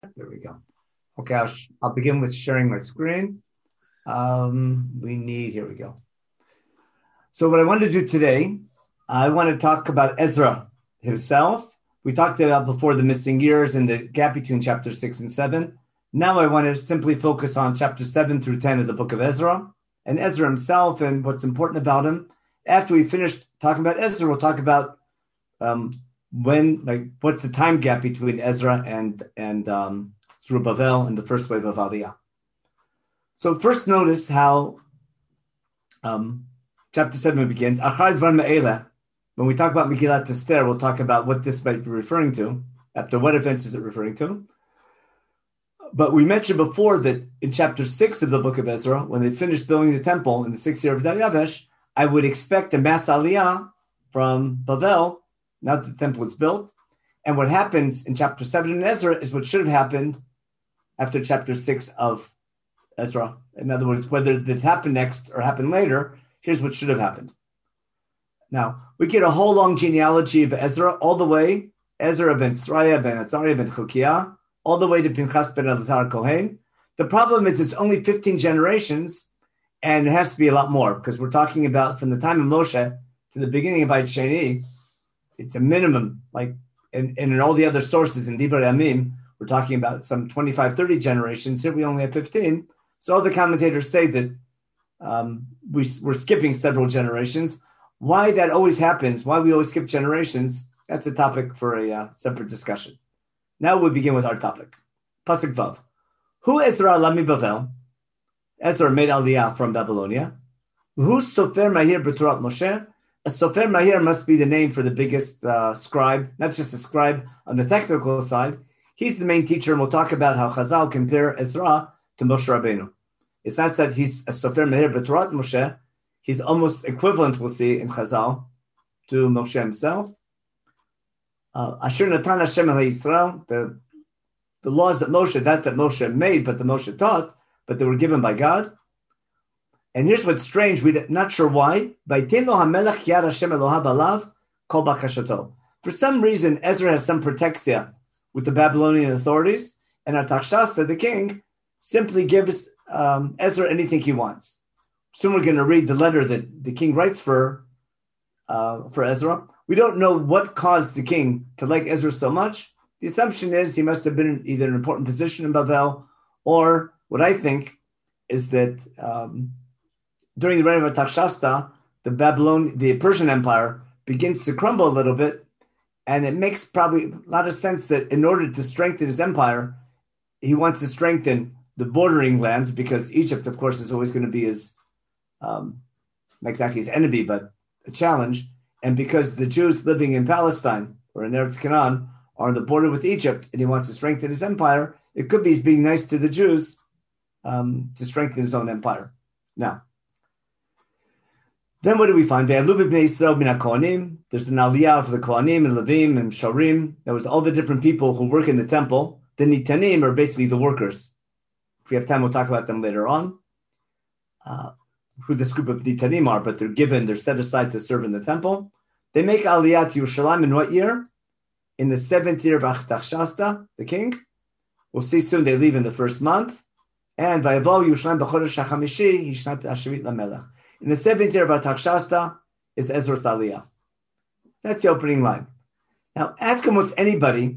There we go. Okay, I'll begin with sharing my screen. Here we go. So what I want to do today, I want to talk about Ezra himself. We talked about before the missing years and the gap between chapter 6 and 7. Now I want to simply focus on chapter 7 through 10 of the book of Ezra and Ezra himself and what's important about him. After we finish talking about Ezra, we'll talk about what's the time gap between Ezra and Zerubbabel and the first wave of Aliyah. So first notice how chapter 7 begins. When we talk about Megillat Esther, we'll talk about what this might be referring to. After what events is it referring to? But we mentioned before that in chapter 6 of the book of Ezra, when they finished building the temple in the 6th year of Dariavesh, I would expect a mass Aliyah from Bavel, now that the temple was built. And what happens in chapter 7 in Ezra is what should have happened after chapter 6 of Ezra. In other words, whether it happened next or happened later, here's what should have happened. Now, we get a whole long genealogy of Ezra, all the way, Ezra ben Sraya, ben Azariah, ben Chilkiah, all the way to Pinchas ben Elazar Kohen. The problem is it's only 15 generations, and it has to be a lot more, because we're talking about from the time of Moshe to the beginning of Beit Sheni, it's a minimum, like, and in all the other sources in Divrei Yamim, we're talking about some 25, 30 generations. Here we only have 15. So all the commentators say that we're skipping several generations. Why that always happens, why we always skip generations, that's a topic for a separate discussion. Now we begin with our topic. Pasuk Vav. Who Ezra Lami Bavel? Ezra made Aliyah from Babylonia. Who Sofer Mahir B'Torah Moshe? A Sofer Mahir must be the name for the biggest scribe, not just a scribe on the technical side. He's the main teacher, and we'll talk about how Chazal compare Ezra to Moshe Rabbeinu. It's not that he's a Sofer Mahir B'Torah Moshe. He's almost equivalent, we'll see, in Chazal to Moshe himself. Asher Natan Hashem El Yisrael, the laws that Moshe made, but that Moshe taught, but they were given by God. And here's what's strange, we're not sure why. For some reason, Ezra has some protexia with the Babylonian authorities, and Artaxerxes, the king, simply gives Ezra anything he wants. Soon we're going to read the letter that the king writes for Ezra. We don't know what caused the king to like Ezra so much. The assumption is he must have been in either an important position in Bavel, or what I think is that during the reign of Artaxerxes, the Persian Empire begins to crumble a little bit, and it makes probably a lot of sense that in order to strengthen his empire, he wants to strengthen the bordering lands, because Egypt, of course, is always going to be his, not exactly his enemy, but a challenge. And because the Jews living in Palestine or in Eretz Canaan are on the border with Egypt, and he wants to strengthen his empire, it could be he's being nice to the Jews to strengthen his own empire. Now, then what do we find? There's an aliyah for the Kohanim and Levim and Sharim. That was all the different people who work in the temple. The Nitanim are basically the workers. If we have time, we'll talk about them later on, who this group of Nitanim are, but they're set aside to serve in the temple. They make aliyah to Yerushalayim in what year? In the 7th year of Artaxerxes, the king. We'll see soon they leave in the first month. And Vayevav Yerushalayim b'chodesh hachamishi hishnat asherit lamelech. In the 7th year of Artaxerxes is Ezra's Aliyah. That's the opening line. Now, ask almost anybody,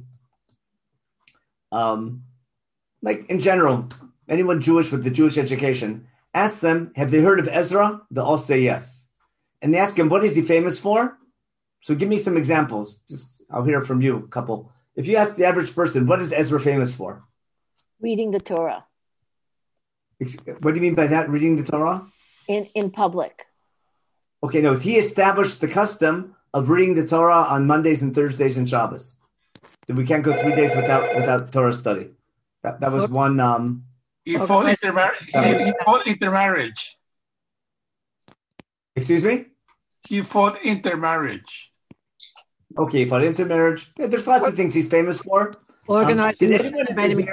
like in general, anyone Jewish with the Jewish education, ask them, have they heard of Ezra? They'll all say yes. And they ask him, what is he famous for? So give me some examples. I'll hear from you, a couple. If you ask the average person, what is Ezra famous for? Reading the Torah. What do you mean by that, reading the Torah? In public. Okay, no, he established the custom of reading the Torah on Mondays and Thursdays and Shabbos. That we can't go 3 days without Torah study. That was one. He fought intermarriage. Excuse me? He fought intermarriage. Okay, he fought intermarriage. Yeah, there's lots of things he's famous for. Organizing did anyone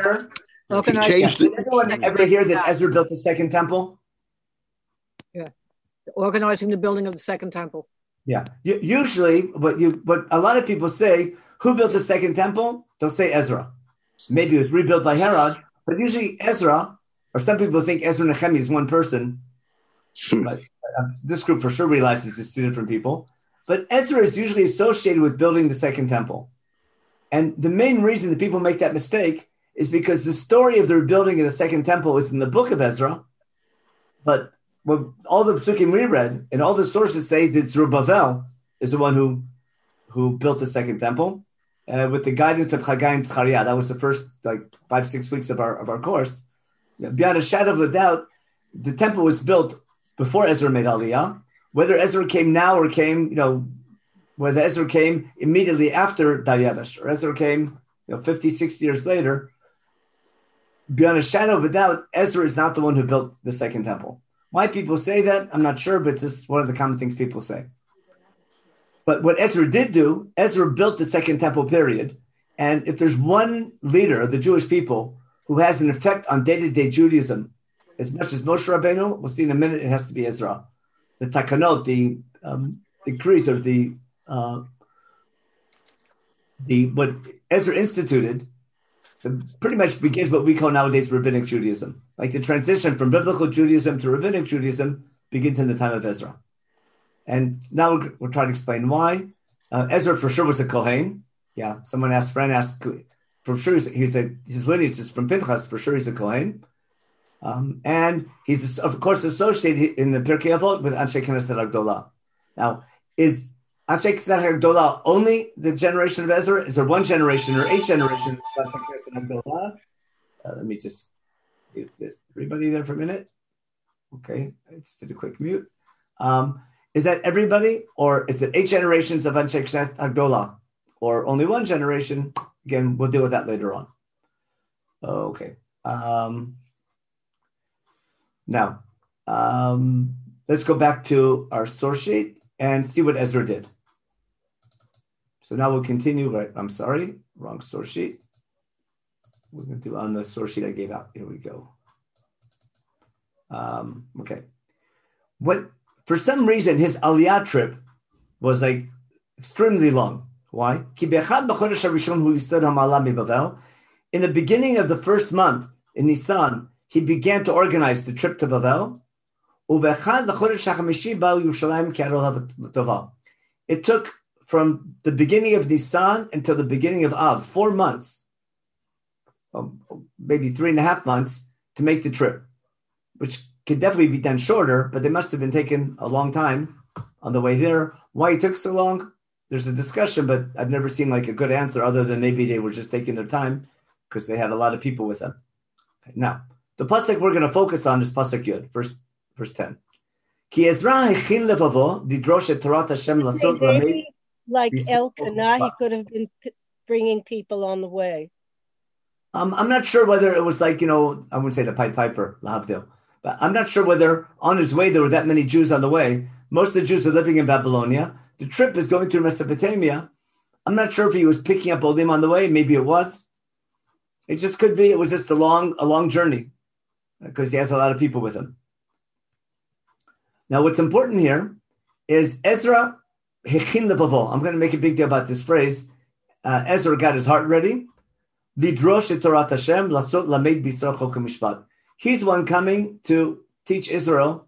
ever hear that Ezra built a second temple? Yeah, organizing the building of the second temple. Yeah, usually what a lot of people say, who built the second temple? They'll say Ezra. maybe it was rebuilt by Herod, but usually Ezra, or some people think Ezra and Nehemiah is one person, but this group for sure realizes it's two different people. But Ezra is usually associated with building the second temple. And the main reason that people make that mistake is because the story of the rebuilding of the second temple is in the book of Ezra, but when all the psukim we read and all the sources say that Zerubbabel is the one who built the second temple with the guidance of Haggai and Zechariah. That was the first 5-6 weeks of our course. Beyond a shadow of a doubt, the temple was built before Ezra made Aliyah. Whether Ezra came now or came, whether Ezra came immediately after Darius or Ezra came 50, 60 years later, beyond a shadow of a doubt, Ezra is not the one who built the second temple. Why people say that, I'm not sure, but it's just one of the common things people say. But what Ezra did do, Ezra built the second temple period. And if there's one leader of the Jewish people who has an effect on day-to-day Judaism, as much as Moshe Rabbeinu, we'll see in a minute, it has to be Ezra. The takanot, the decrees, or what Ezra instituted, pretty much begins what we call nowadays rabbinic Judaism. Like the transition from biblical Judaism to rabbinic Judaism begins in the time of Ezra. And now we'll try to explain why. Ezra for sure was a Kohen. Yeah, someone asked, for sure his lineage is from Pinchas, for sure he's a Kohen. And he's, of course, associated in the Pirkei Avot with Anshe Knesset Agdolah. Now, is Anshe Knesset Agdolah only the generation of Ezra? Is there one generation or 8 generations of Anshe Knesset Agdolah? Let me just get everybody there for a minute. Okay, I just did a quick mute. Is that everybody, or is it 8 generations of Anshe Knesset Agdolah, or only one generation? Again, we'll deal with that later on. Okay. Now, let's go back to our source sheet and see what Ezra did. So now we'll continue. Right, I'm sorry, wrong source sheet. We're going to do on the source sheet I gave out. Here we go. Okay. For some reason, his Aliyah trip was extremely long. Why? In the beginning of the first month, in Nisan, he began to organize the trip to Bavel. It took from the beginning of Nisan until the beginning of Av, 4 months, maybe 3.5 months, to make the trip, which could definitely be done shorter, but they must have been taking a long time on the way there. Why it took so long? There's a discussion, but I've never seen a good answer other than maybe they were just taking their time because they had a lot of people with them. Okay, now, the pasuk we're going to focus on is pasuk Yud, verse 10. Ki Ezra hechin levavo lidrosh et Torat Hashem lasot lamed. Like Elkanah, he could have been bringing people on the way. I'm not sure whether it was I wouldn't say the Pied Piper, lahavdil, but I'm not sure whether on his way there were that many Jews on the way. Most of the Jews are living in Babylonia. The trip is going through Mesopotamia. I'm not sure if he was picking up Olim on the way. Maybe it was. It just could be. It was just a long journey because he has a lot of people with him. Now, what's important here is Ezra hechin levavo. I'm going to make a big deal about this phrase. Ezra got his heart ready. Lidrosh et Torat Hashem lasot lamed b'Yisrael chok u'mishpat. He's one coming to teach Israel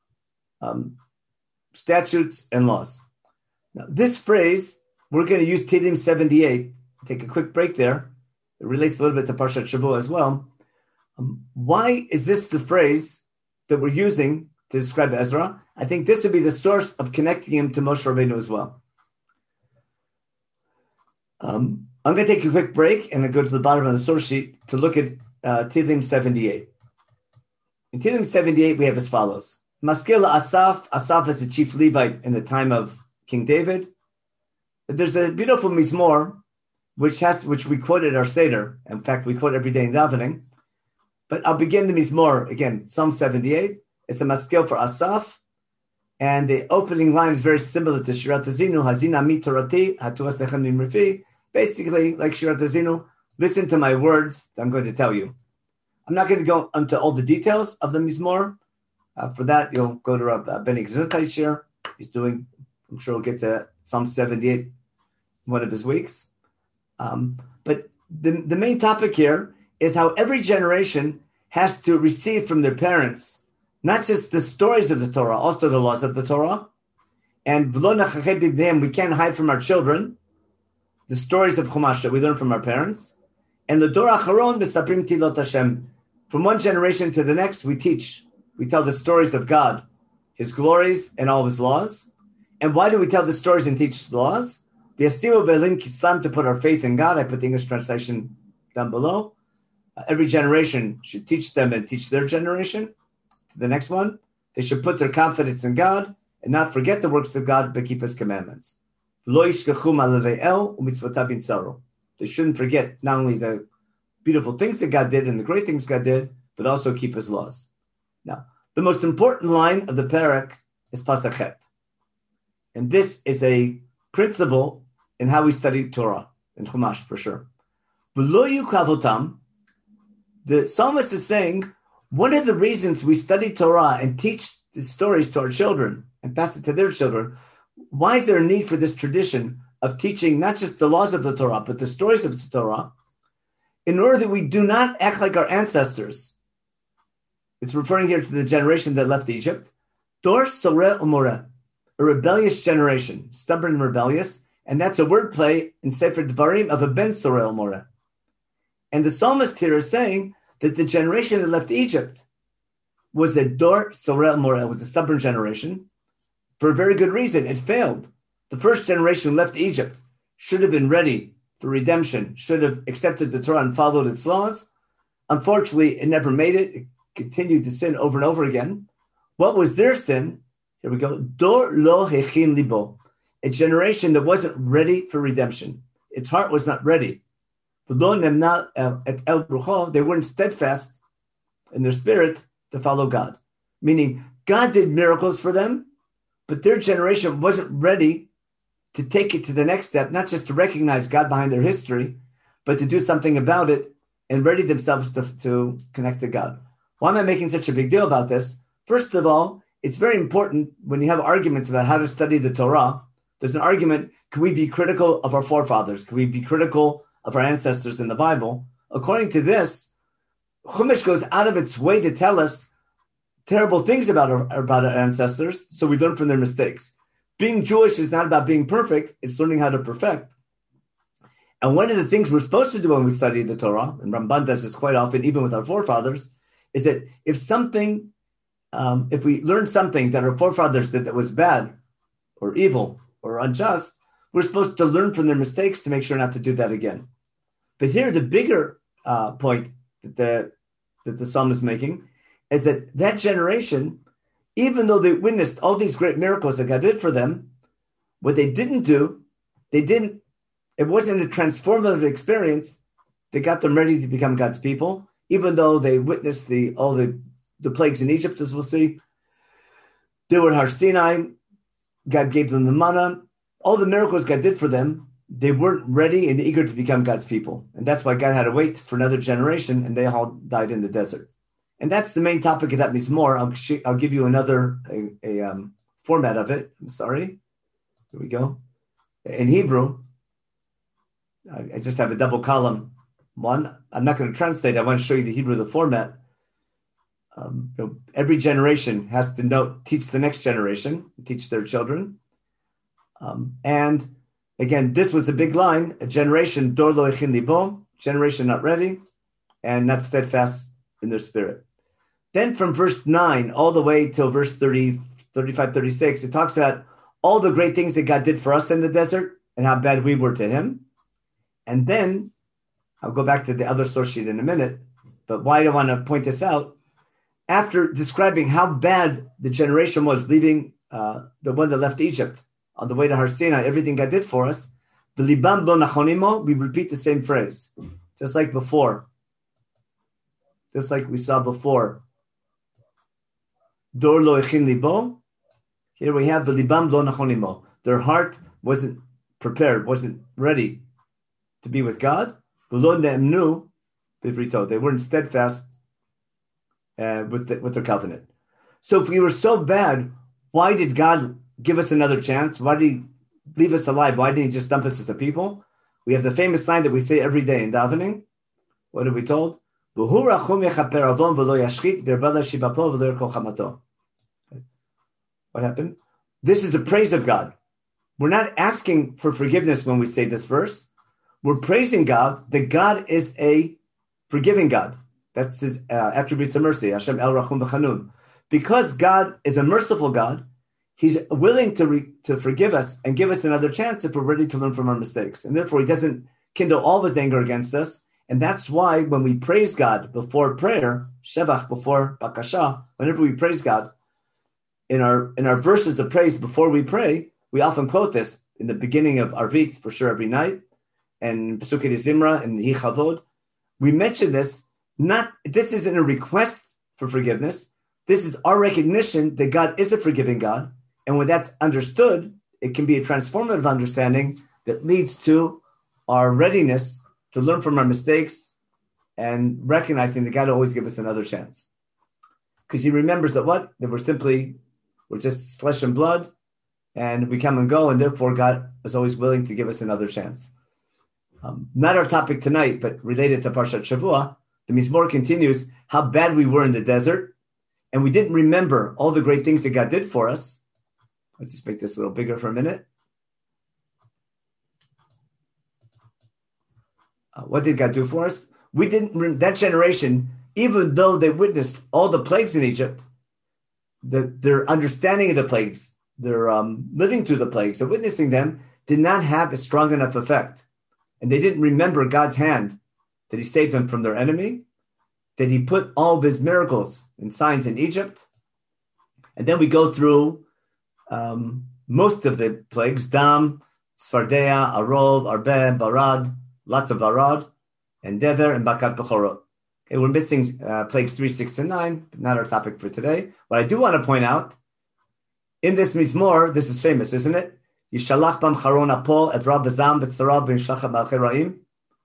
statutes and laws. Now, this phrase, we're going to use Tehillim 78. Take a quick break there. It relates a little bit to Parshat Shavua as well. Why is this the phrase that we're using to describe Ezra? I think this would be the source of connecting him to Moshe Rabbeinu as well. I'm going to take a quick break and go to the bottom of the source sheet to look at Tehillim 78. In Tehillim 78, we have as follows. Maskil Asaf. Asaf is the chief Levite in the time of King David. There's a beautiful Mizmor, which we quote at our Seder. In fact, we quote every day in davening. But I'll begin the Mizmor again, Psalm 78. It's a Maskil for Asaf. And the opening line is very similar to Shirat Hazinu, Hazina mi Torati, Hatu Asechem Nimrifi. Basically, like Shirat Hazinu, listen to my words that I'm going to tell you. I'm not going to go into all the details of the Mizmor. For that, you'll go to Rabbi Benny Gesundheitshir. He's doing, I'm sure we'll get to Psalm 78 one of his weeks. But the main topic here is how every generation has to receive from their parents not just the stories of the Torah, also the laws of the Torah. And we can't hide from our children the stories of Chumash that we learn from our parents. And the Dor Acharon Mesaprim Tilot Hashem. From one generation to the next, we teach. We tell the stories of God, His glories, and all of His laws. And why do we tell the stories and teach the laws? To put our faith in God. I put the English translation down below. Every generation should teach them and teach their generation. The next one, they should put their confidence in God and not forget the works of God, but keep His commandments. They shouldn't forget not only the beautiful things that God did and the great things God did, but also keep His laws. Now, the most important line of the parak is Pasachet. And this is a principle in how we study Torah, in Chumash for sure. The psalmist is saying, one of the reasons we study Torah and teach the stories to our children and pass it to their children, why is there a need for this tradition of teaching not just the laws of the Torah, but the stories of the Torah, in order that we do not act like our ancestors? It's referring here to the generation that left Egypt. Dor Soreh Umoreh, a rebellious generation, stubborn and rebellious, and that's a wordplay in Sefer Dvarim of a Ben Soreh Umoreh. And the psalmist here is saying that the generation that left Egypt was a Dor Soreh Umoreh, was a stubborn generation, for a very good reason. It failed. The first generation who left Egypt should have been ready for redemption, should have accepted the Torah and followed its laws. Unfortunately, it never made it. It continued to sin over and over again. What was their sin? Here we go. Dor lo hechin libo, a generation that wasn't ready for redemption. Its heart was not ready. They weren't steadfast in their spirit to follow God. Meaning, God did miracles for them, but their generation wasn't ready to take it to the next step, not just to recognize God behind their history, but to do something about it and ready themselves to connect to God. Why am I making such a big deal about this? First of all, it's very important when you have arguments about how to study the Torah. There's an argument, can we be critical of our forefathers? Can we be critical of our ancestors in the Bible? According to this, Chumash goes out of its way to tell us terrible things about our ancestors, so we learn from their mistakes. Being Jewish is not about being perfect, it's learning how to perfect. And one of the things we're supposed to do when we study the Torah, and Ramban does this quite often, even with our forefathers, is that if we learn something that our forefathers did that was bad or evil or unjust, we're supposed to learn from their mistakes to make sure not to do that again. But here, the bigger point that the psalm is making is that generation, even though they witnessed all these great miracles that God did for them, what they didn't do, it wasn't a transformative experience that got them ready to become God's people, even though they witnessed all the plagues in Egypt, as we'll see. They were at Har Sinai, God gave them the manna, all the miracles God did for them, they weren't ready and eager to become God's people. And that's why God had to wait for another generation, and they all died in the desert. And that's the main topic of that Mizmor. I'll give you another format of it. I'm sorry. Here we go. In Hebrew, I just have a double column. One, I'm not going to translate. I want to show you the Hebrew, the format. Every generation has to teach the next generation, teach their children. And again, this was a big line, a generation, dor lo echin libo, generation not ready and not steadfast in their spirit. Then from verse 9 all the way till verse 30, 35, 36, it talks about all the great things that God did for us in the desert and how bad we were to him. And then, I'll go back to the other source sheet in a minute, but why do I want to point this out? After describing how bad the generation was leaving, the one that left Egypt, on the way to Har Sinai, everything God did for us, the libam lo nachonimo, we repeat the same phrase, just like before. Just like we saw before. Dor lo echin libo. Here we have the libam lo nachonimo. Their heart wasn't prepared, wasn't ready to be with God. V'lo ne'emnu bivrito. They weren't steadfast with their covenant. So if we were so bad, why did God give us another chance? Why did he leave us alive? Why didn't he just dump us as a people? we have the famous line that we say every day in davening. What are we told? What happened? This is a praise of God. We're not asking for forgiveness when we say this verse. We're praising God that God is a forgiving God. That's his attributes of mercy. Hashem El Rachum B'Chanun. Because God is a merciful God, he's willing to forgive us and give us another chance if we're ready to learn from our mistakes. And therefore, he doesn't kindle all of his anger against us. And that's why when we praise God before prayer, Shevach before Bakasha, whenever we praise God, in our verses of praise before we pray, we often quote this in the beginning of Arvit, for sure, every night, and Pesukei Zimra and Hi Chavod. We mention this, this isn't a request for forgiveness. This is our recognition that God is a forgiving God. And when that's understood, it can be a transformative understanding that leads to our readiness to learn from our mistakes and recognizing that God will always give us another chance. Because he remembers that what? That we're just flesh and blood, and we come and go, and therefore God is always willing to give us another chance. Not our topic tonight, but related to Parshat Shavua, the Mizmor continues how bad we were in the desert, and we didn't remember all the great things that God did for us. Let's just make this a little bigger for a minute. What did God do for us? That generation, even though they witnessed all the plagues in Egypt, their understanding of the plagues, their living through the plagues, and witnessing them did not have a strong enough effect. And they didn't remember God's hand, that he saved them from their enemy, that he put all of his miracles and signs in Egypt. And then we go through most of the plagues, Dam, Sfardea, Arov, Arbe, Barad, lots of Barad, and Dever, and Bakat Bechorot. Okay, we're missing plagues 3, 6, and 9, but not our topic for today. What I do want to point out, in this Mizmor, this is famous, isn't it? Yishalach bam charon apol et rab v'zam b'tzarav v'yishlachat malchei ra'im.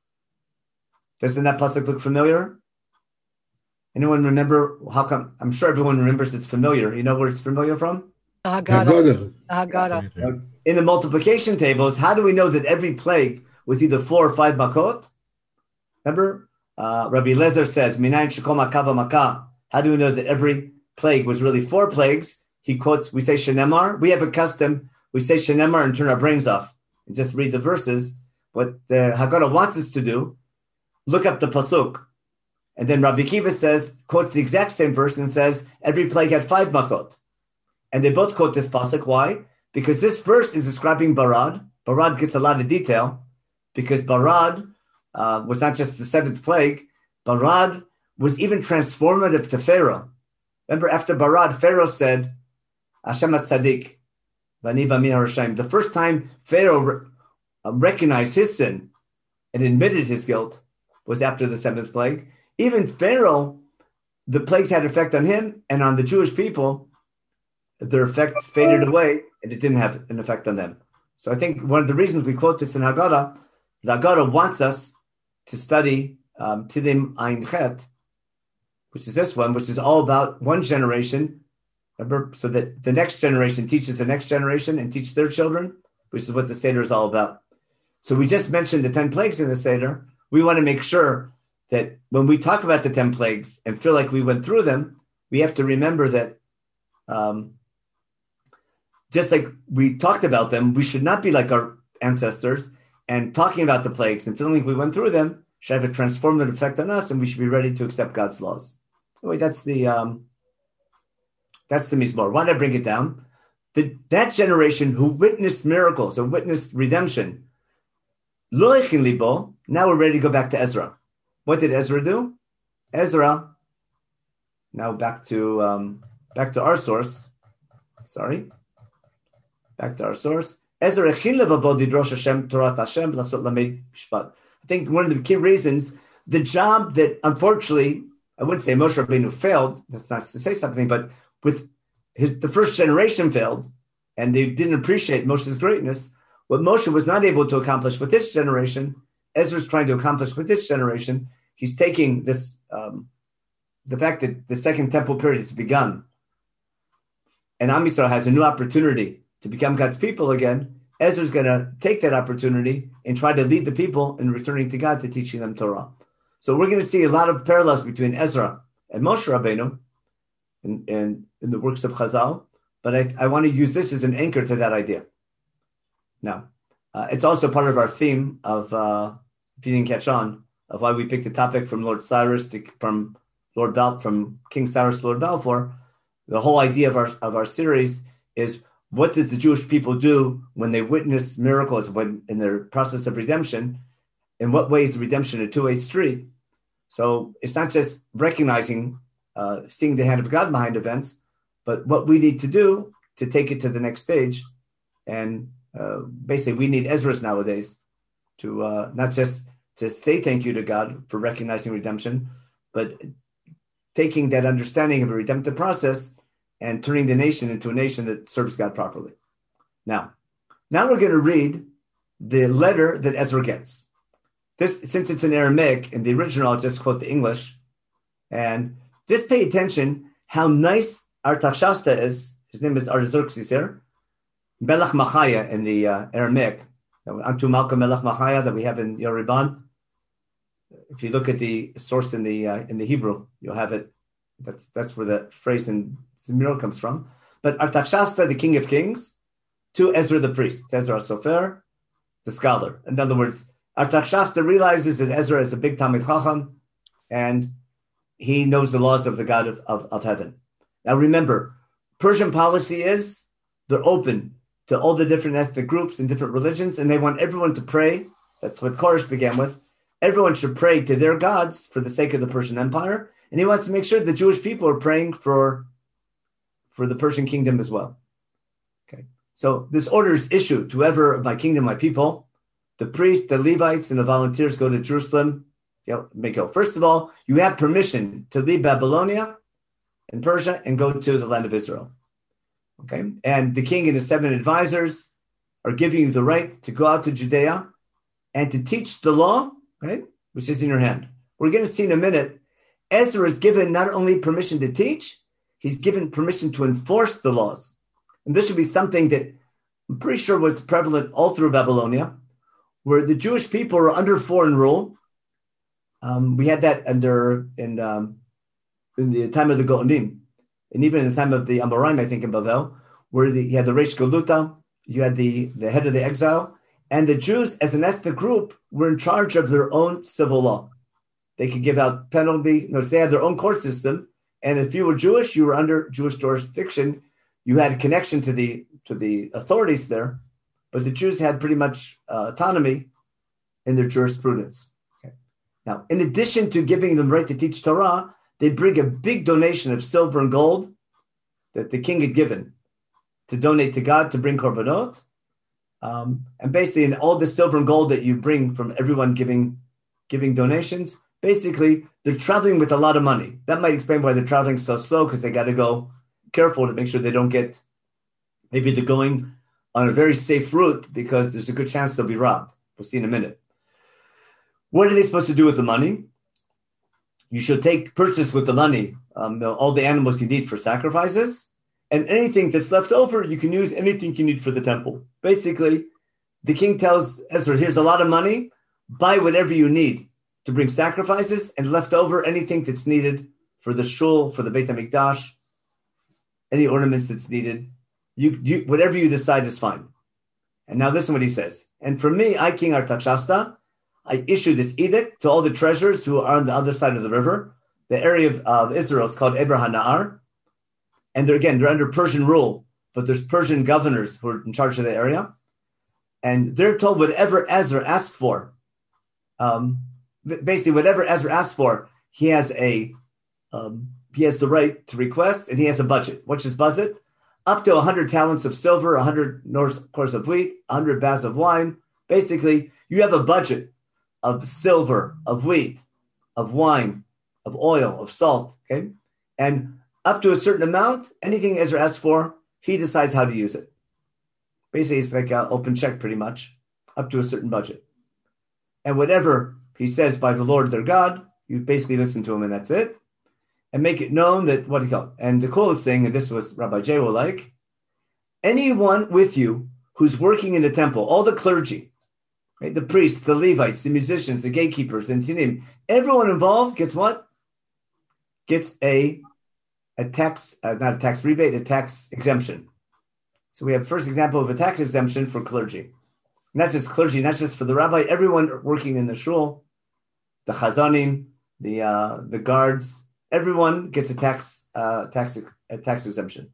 Doesn't that pasuk look familiar? Anyone remember? How come? I'm sure everyone remembers it's familiar. You know where it's familiar from? Haggadah. In the multiplication tables, how do we know that every plague was either 4 or 5 makot? Remember? Rabbi Lezer says, Minayin shekom makava makah. How do we know that every plague was really 4 plagues? He quotes, we say Shenemar. We have a custom, we say Shenemar and turn our brains off and just read the verses. What the Haggadah wants us to do, look up the pasuk. And then Rabbi Kiva quotes the exact same verse and says, every plague had 5 makot. And they both quote this pasuk. Why? Because this verse is describing Barad. Barad gets a lot of detail because Barad was not just the 7th plague. Barad was even transformative to Pharaoh. Remember, after Barad, Pharaoh said, Hashem Tzaddik, Vani Bami HaRashaim. The first time Pharaoh recognized his sin and admitted his guilt was after the 7th plague. Even Pharaoh, the plagues had effect on him and on the Jewish people. Their effect faded away and it didn't have an effect on them. So I think one of the reasons we quote this in Haggadah, the Haggadah wants us to study Tilim Ein Chet, which is this one, which is all about one generation. Remember, so that the next generation teaches the next generation and teach their children, which is what the Seder is all about. So we just mentioned the 10 plagues in the Seder. We want to make sure that when we talk about the 10 plagues and feel like we went through them, we have to remember that just like we talked about them, we should not be like our ancestors and talking about the plagues and feeling like we went through them should have a transformative effect on us, and we should be ready to accept God's laws. Anyway, that's the Mizmor. Why did I bring it down? That generation who witnessed miracles or witnessed redemption, lo echin libo. Now we're ready to go back to Ezra. What did Ezra do? Ezra. Now back to our source. Sorry. Back to our source. Ezra echin levavo lidrosh Hashem Torat Hashem lasot lamed mishpat. I think one of the key reasons, the job that unfortunately, I wouldn't say Moshe Rabbeinu failed, that's not to say something, but with the first generation failed, and they didn't appreciate Moshe's greatness. What Moshe was not able to accomplish with this generation, Ezra's trying to accomplish with this generation. He's taking this, the fact that the Second Temple period has begun, and Am Yisrael has a new opportunity to become God's people again. Ezra's going to take that opportunity and try to lead the people in returning to God to teaching them Torah. So we're going to see a lot of parallels between Ezra and Moshe Rabbeinu in the works of Chazal, but I want to use this as an anchor to that idea. Now, it's also part of our theme of, if you didn't catch on, of why we picked the topic from Lord Cyrus from King Cyrus to Lord Balfour. The whole idea of our series is, what does the Jewish people do when they witness miracles in their process of redemption? In what way is redemption a two-way street? So it's not just recognizing, seeing the hand of God behind events, but what we need to do to take it to the next stage. And basically, we need Ezra's nowadays to not just to say thank you to God for recognizing redemption, but taking that understanding of a redemptive process and turning the nation into a nation that serves God properly. Now we're going to read the letter that Ezra gets. This, since it's in Aramaic, in the original, I'll just quote the English. And just pay attention how nice Artaxerxes is. His name is Artaxerxes here. Melech Machaya in the Aramaic. Antu Malka Melech Machaya that we have in Yoruban. If you look at the source in the Hebrew, you'll have it. That's where the phrase in Zemir comes from. But Artaxerxes, the king of kings, to Ezra the priest, Ezra Sofer, the scholar. In other words, Artaxerxes realizes that Ezra is a big Talmid Chacham, and he knows the laws of the God of heaven. Now remember, Persian policy is they're open to all the different ethnic groups and different religions, and they want everyone to pray. That's what Koresh began with. Everyone should pray to their gods for the sake of the Persian Empire, and he wants to make sure the Jewish people are praying for the Persian kingdom as well. Okay, so this order is issued to whoever of my kingdom, my people, the priests, the Levites, and the volunteers go to Jerusalem. May go. First of all, you have permission to leave Babylonia and Persia and go to the land of Israel. Okay, and the king and his 7 advisors are giving you the right to go out to Judea and to teach the law, right, which is in your hand. We're going to see in a minute, Ezra is given not only permission to teach, he's given permission to enforce the laws. And this should be something that I'm pretty sure was prevalent all through Babylonia, where the Jewish people were under foreign rule. We had that in the time of the Go'anim, and even in the time of the Amoraim, I think, in Bavel, where you had the Reish Galuta, you had the head of the exile, and the Jews, as an ethnic group, were in charge of their own civil law. They could give out penalty. Notice they had their own court system, and if you were Jewish, you were under Jewish jurisdiction. You had a connection to the authorities there, but the Jews had pretty much autonomy in their jurisprudence. Okay. Now, in addition to giving them right to teach Torah, they bring a big donation of silver and gold that the king had given to donate to God to bring korbanot. And basically, in all the silver and gold that you bring from everyone giving donations, basically, they're traveling with a lot of money. That might explain why they're traveling so slow, because they got to go careful to make sure they don't get, maybe they're going on a very safe route because there's a good chance they'll be robbed. We'll see in a minute. What are they supposed to do with the money? You should purchase with the money all the animals you need for sacrifices, and anything that's left over, you can use anything you need for the temple. Basically, the king tells Ezra, here's a lot of money, buy whatever you need to bring sacrifices, and left over anything that's needed for the shul, for the Beit HaMikdash, any ornaments that's needed. You whatever you decide is fine. And now listen what he says. And for me, I, King Artaxerxes, I issue this edict to all the treasurers who are on the other side of the river. The area of Israel is called Eber HaNahar. And they're under Persian rule, but there's Persian governors who are in charge of the area. And they're told whatever Ezra asks for, basically whatever Ezra asks for, he has the right to request, and he has a budget. What's his budget? Up to 100 talents of silver, 100 cores of wheat, 100 baths of wine. Basically, you have a budget of silver, of wheat, of wine, of oil, of salt, okay? And up to a certain amount, anything Ezra asks for, he decides how to use it. Basically, it's like an open check pretty much, up to a certain budget. And whatever he says by the Lord their God, you basically listen to him and that's it. And make it known that, and the coolest thing, and this was Rabbi Jay will like, anyone with you who's working in the temple, all the clergy, right? The priests, the Levites, the musicians, the gatekeepers, and Tinim, everyone involved gets what? Gets a tax, not a tax rebate, a tax exemption. So we have first example of a tax exemption for clergy. Not just clergy, not just for the rabbi, everyone working in the shul, the chazanim, the guards, everyone gets a tax exemption.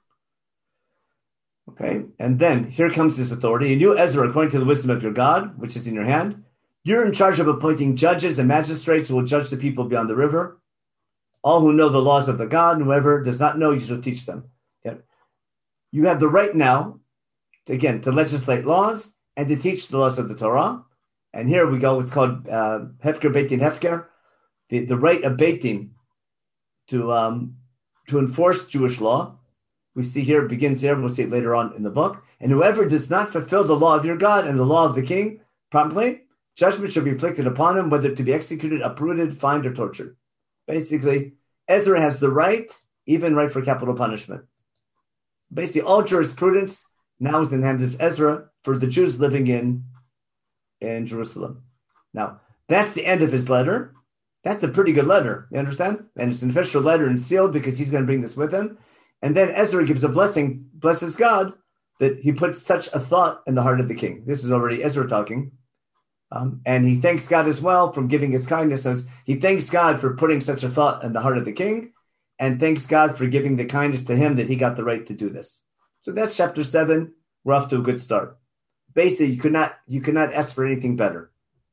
Okay, and then here comes this authority. And you, Ezra, according to the wisdom of your God, which is in your hand, you're in charge of appointing judges and magistrates who will judge the people beyond the river. All who know the laws of the God, and whoever does not know, you shall teach them. Yeah. You have the right now, to legislate laws and to teach the laws of the Torah. And here we go, it's called Hefker Beitin Hefker, the right of Beitin to enforce Jewish law. We see here, it begins here, we'll see it later on in the book. And whoever does not fulfill the law of your God and the law of the king promptly, judgment shall be inflicted upon him, whether to be executed, uprooted, fined, or tortured. Basically, Ezra has the right, even right for capital punishment. Basically, all jurisprudence now is in the hands of Ezra for the Jews living in Jerusalem. Now, that's the end of his letter. That's a pretty good letter, you understand? And it's an official letter and sealed because he's going to bring this with him. And then Ezra gives a blessing, blesses God, that he puts such a thought in the heart of the king. This is already Ezra talking. And he thanks God as well for giving his kindness. He thanks God for putting such a thought in the heart of the king, and thanks God for giving the kindness to him that he got the right to do this. So that's chapter 7. We're off to a good start. Basically, you could not ask for anything better.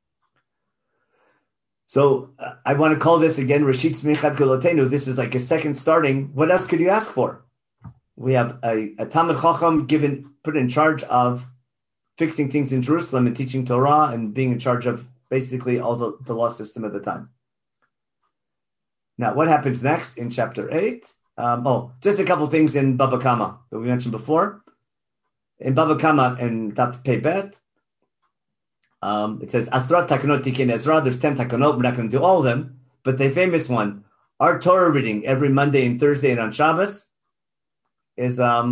So I want to call this again Rashit Smichat Golotenu. This is like a second starting. What else could you ask for? We have a Talmid Chacham put in charge of fixing things in Jerusalem and teaching Torah and being in charge of basically all the law system at the time. Now, what happens next in chapter 8? Just a couple things in Baba Kama that we mentioned before. In Baba Kama and Daf Pei Bet, it says, Asrat Takanot Tikin Ezra. There's 10 Takanot. We're not going to do all of them. But the famous one, our Torah reading every Monday and Thursday and on Shabbos is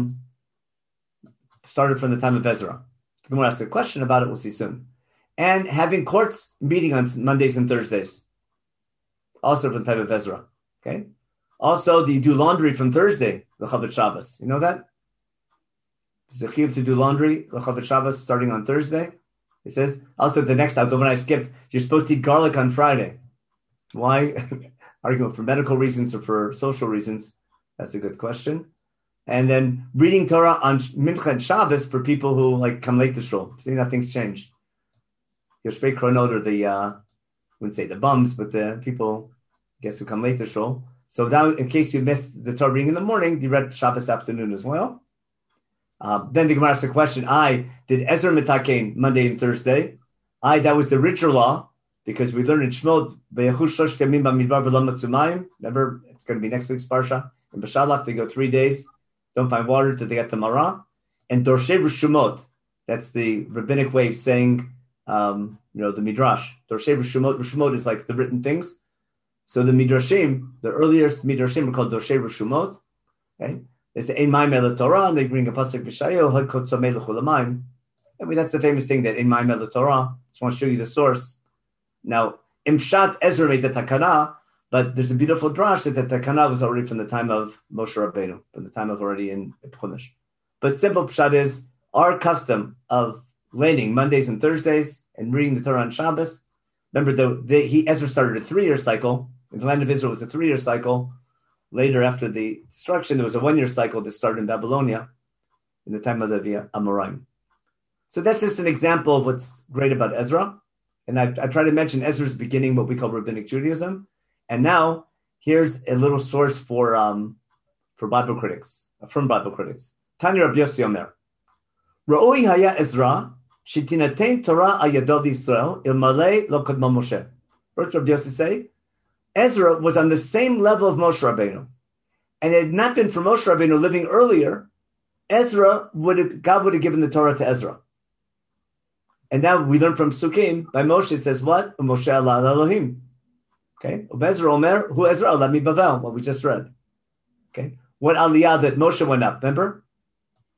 started from the time of Ezra. I'm going to ask a question about it. We'll see soon. And having courts meeting on Mondays and Thursdays, also from the time of Ezra. Okay. Also, you do laundry from Thursday, L'Chavet Shabbos. You know that? It's a chiyuv to do laundry, L'Chavet Shabbos, starting on Thursday. It says, also the next one I skipped, you're supposed to eat garlic on Friday. Why? Arguing for medical reasons or for social reasons. That's a good question. And then reading Torah on Mincha and Shabbos for people who come late to shul. See, nothing's changed. Your Shvei Kronot are I wouldn't say the bums, but the people, I guess, who come late to shul. So now, in case you missed the Torah reading in the morning, you read Shabbos afternoon as well. Then the Gemara asks a question. Did Ezra mitakein Monday and Thursday? That was the richer law, because we learned in Shemot, remember, it's going to be next week's Parsha. In Bashalach, they go 3 days, don't find water till they get to Marah. And Dorshei Rishumot, that's the rabbinic way of saying, the Midrash. Dorshei Rishumot is like the written things. So the Midrashim, the earliest Midrashim are called Dorshei Rishumot. Okay? They say, Ein Maim Ela Torah, and they bring a pasuk V'shayo, Had Kotzomei L'chol Hamayim. That's the famous thing that Ein Maim Ela Torah. Just want to show you the source. Now, Imshat Ezra made the Takana, but there's a beautiful drash that the Takana was already from the time of Moshe Rabbeinu, from the time of already in Chumash. But simple pshat is our custom of laning Mondays and Thursdays and reading the Torah on Shabbos. Remember, Ezra started a 3-year cycle. In the land of Israel, it was a 3-year cycle. Later, after the destruction, there was a 1-year cycle that started in Babylonia in the time of the Amoraim. So that's just an example of what's great about Ezra. And I try to mention Ezra's beginning, what we call Rabbinic Judaism. And now, here's a little source for Bible critics, from Bible critics. Tanya Rabbi Yossi Omer. Ra'oi haya Ezra, shitinatein Torah ayadod Yisrael, ilmalei lo kodmo Moshe. What does Rabbi Yossi say? Ezra was on the same level of Moshe Rabbeinu. And it had not been for Moshe Rabbeinu living earlier, God would have given the Torah to Ezra. And now we learn from Sukkim, by Moshe it says what? Moshe Allah Elohim. Okay? Ezra Omer, who Ezra Alami Bavel, what we just read. Okay? What aliyah that Moshe went up, remember?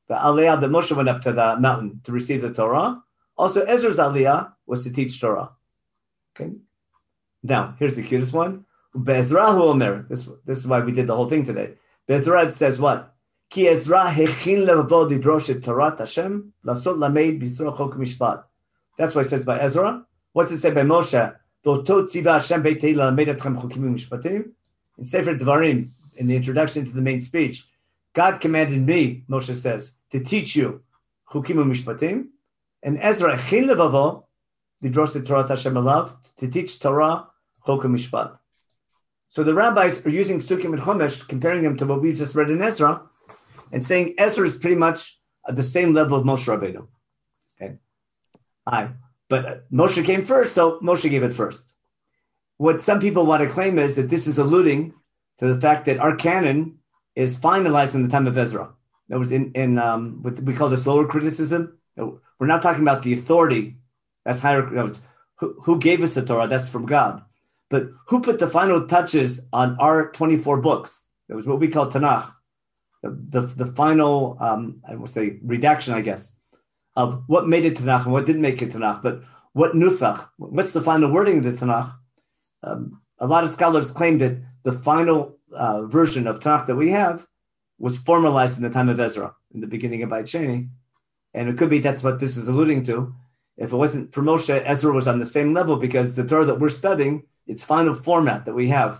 the Aliyah that Moshe went up to the mountain to receive the Torah. Also, Ezra's Aliyah was to teach Torah. Okay. Now, here's the cutest one. Be'ezrahu Omer. This is why we did the whole thing today. Be'ezra it says what? Ki Ezra hechin levavo lidrosh et Torat Hashem lasot lamed b'Yisrael chok mishpat. That's why it says by Ezra. What's it say by Moshe? V'oto tziva Hashem beit Tehillah lamed etchem chokim mishpatim. In Sefer Devarim, in the introduction to the main speech, God commanded me, Moshe says, to teach you chukim mishpatim. And Ezra hechin levavo lidrosh et Torat Hashem alav, to teach Torah chok mishpat. So the rabbis are using Psukim and Chumash, comparing them to what we just read in Ezra, and saying Ezra is pretty much at the same level of Moshe Rabbeinu. Okay, but Moshe came first, so Moshe gave it first. What some people want to claim is that this is alluding to the fact that our canon is finalized in the time of Ezra. That was in what we call this lower criticism. We're not talking about the authority. That's higher. Who gave us the Torah? That's from God. But who put the final touches on our 24 books? That was what we call Tanakh. The final, I would say, redaction, I guess, of what made it Tanakh and what didn't make it Tanakh. But what nusach? What's the final wording of the Tanakh? A lot of scholars claim that the final version of Tanakh that we have was formalized in the time of Ezra, in the beginning of Beit Sheni. And it could be that's what this is alluding to. If it wasn't for Moshe, Ezra was on the same level because the Torah that we're studying, its final format that we have,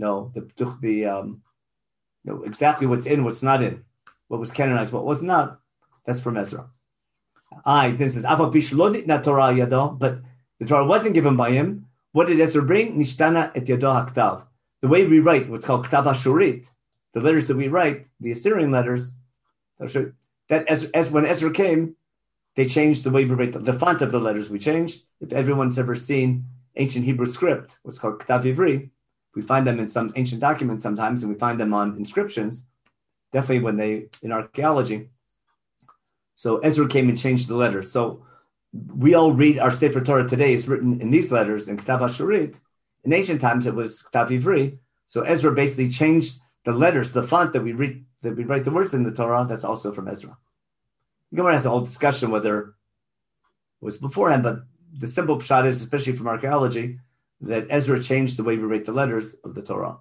exactly what's in, what's not in, what was canonized, what was not, that's from Ezra. This is Ava Pishlodit na Torah Yado, but the Torah wasn't given by him. What did Ezra bring? Nishtana et Yado Haktav. The way we write, what's called Ktav HaShurit, the letters that we write, the Assyrian letters, that as when Ezra came, they changed the way we write the font of the letters. We changed. If everyone's ever seen ancient Hebrew script, what's called Ktav Ivri, we find them in some ancient documents sometimes, and we find them on inscriptions, definitely when they, in archaeology. So Ezra came and changed the letters. So we all read our Sefer Torah today is written in these letters, in Ktav HaShurit. In ancient times, it was Ktav Ivri. So Ezra basically changed the letters, the font that we read, that we write the words in the Torah, that's also from Ezra. The Gemara has a whole discussion whether it was beforehand, but the simple pshat is, especially from archaeology, that Ezra changed the way we write the letters of the Torah.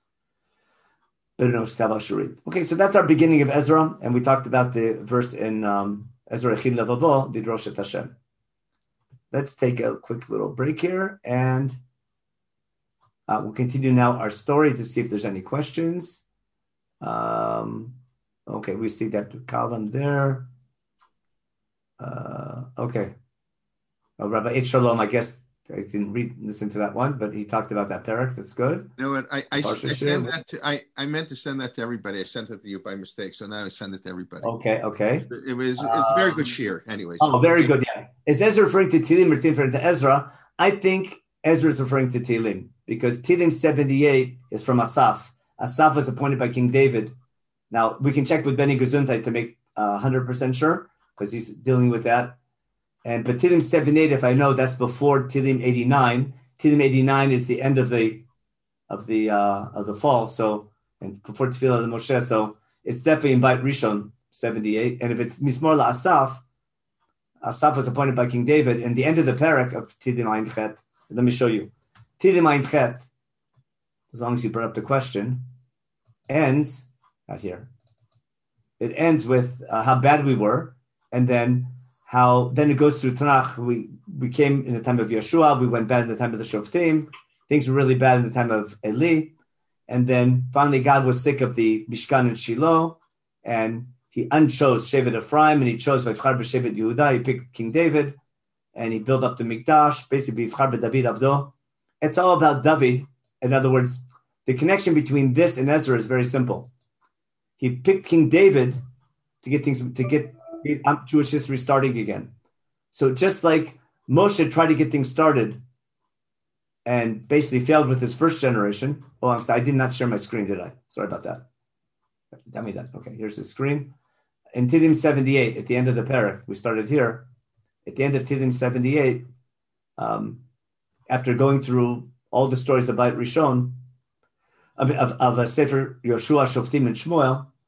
Okay, so that's our beginning of Ezra, and we talked about the verse in Ezra Echin Levavo, Lidrosh et Hashem. Let's take a quick little break here, and we'll continue now our story to see if there's any questions. Okay, we see that column there. Okay. Rabbi H. Shalom, I guess I didn't listen to that one, but he talked about that parak. That's good. You know what? I meant to send that to everybody. I sent it to you by mistake, so now I send it to everybody. Okay. It's a very good shir. Anyways. Oh, very good. Yeah. Is Ezra referring to Tehillim or referring to Ezra? I think Ezra is referring to Tehillim because Tehillim 78 is from Asaph. Asaph was appointed by King David. Now we can check with Benny Gesundheit to make 100% sure because he's dealing with that. But Tehillim 78, if I know, that's before Tehillim 89. Tehillim 89 is the end of the fall. So, and before Tefillah the Moshe, so it's definitely in Beit Rishon 78. And if it's Mismor LaAsaph, Asaph was appointed by King David. And the end of the parak of Tehillim Ayin Chet, let me show you. Tehillim Ayin Chet, as long as you brought up the question, ends not here. It ends with how bad we were, and then it goes through Tanakh. We came in the time of Yeshua, we went bad in the time of the Shoftim, things were really bad in the time of Eli, and then finally God was sick of the Mishkan and Shiloh, and he unchose Shevet Ephraim, and he chose Vayivchar b'Shevet Yehuda. He picked King David, and he built up the Mikdash, basically Vayivchar b'David Avdo. It's all about David. In other words, the connection between this and Ezra is very simple. He picked King David to get Jewish history starting again. So just like Moshe tried to get things started and basically failed with his first generation. Oh, I'm sorry, I did not share my screen, did I? Sorry about that. Tell me that. Okay, here's the screen. In Tehillim 78, at the end of the parak, we started here. At the end of Tehillim 78, after going through all the stories about Rishon, of a Sefer Yoshua, Shoftim, and Shmuel,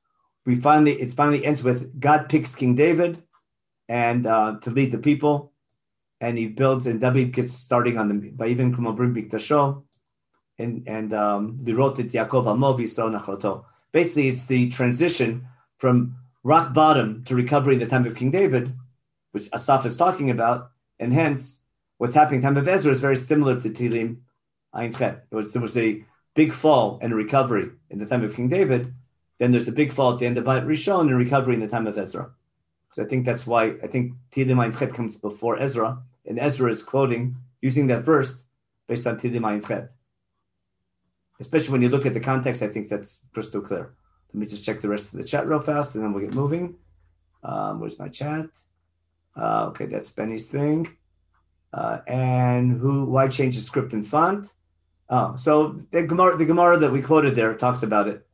it finally ends with God picks King David and to lead the people, and he builds, and David gets starting on the Vayiven Kumobrim Biktasho, and Lirot et Yaakov Amo V'Yisrael Nachlato. Basically, it's the transition from rock bottom to recovery in the time of King David, which Asaph is talking about, and hence what's happening in the time of Ezra is very similar to Tehillim Ayin Chet. There was a big fall and a recovery in the time of King David. Then there's a big fall at the end of Bayit Rishon and recovery in the time of Ezra. So I think that's why Tehillim Ayin Chet comes before Ezra, and Ezra is quoting, using that verse based on Tehillim Ayin Chet. Especially when you look at the context, I think that's crystal clear. Let me just check the rest of the chat real fast, and then we'll get moving. Where's my chat? Okay, that's Benny's thing. And why change the script and font? So the Gemara that we quoted there talks about it.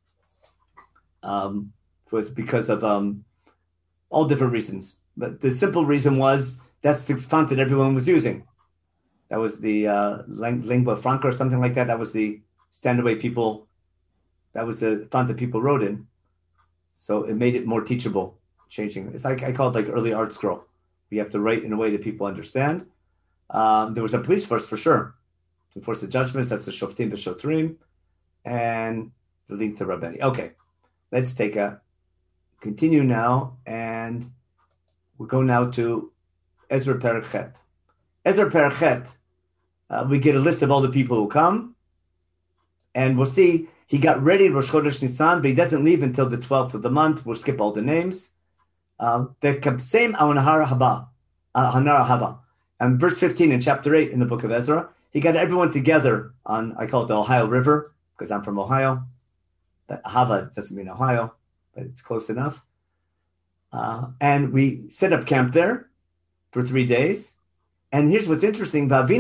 Was because of all different reasons. But the simple reason was that's the font that everyone was using. That was the lingua franca or something like that. That was the standard way people, that was the font that people wrote in. So it made it more teachable, changing. It's like, I call it like early art scroll. You have to write in a way that people understand. There was a police force for sure to enforce the judgments. That's the Shoftim B'Shotrim and the link to Rabbani. Okay, let's continue now, and we'll go now to Ezra Perek Chet. Ezra Perek Chet, we get a list of all the people who come, and we'll see he got ready Rosh Chodesh Nisan, but he doesn't leave until the 12th of the month. We'll skip all the names. The Kabseim Hanar Hava. And verse 15 in chapter 8 in the book of Ezra, he got everyone together on, I call it the Ohio River, because I'm from Ohio. But Hava doesn't mean Ohio, but it's close enough. And we set up camp there for 3 days. And here's what's interesting. He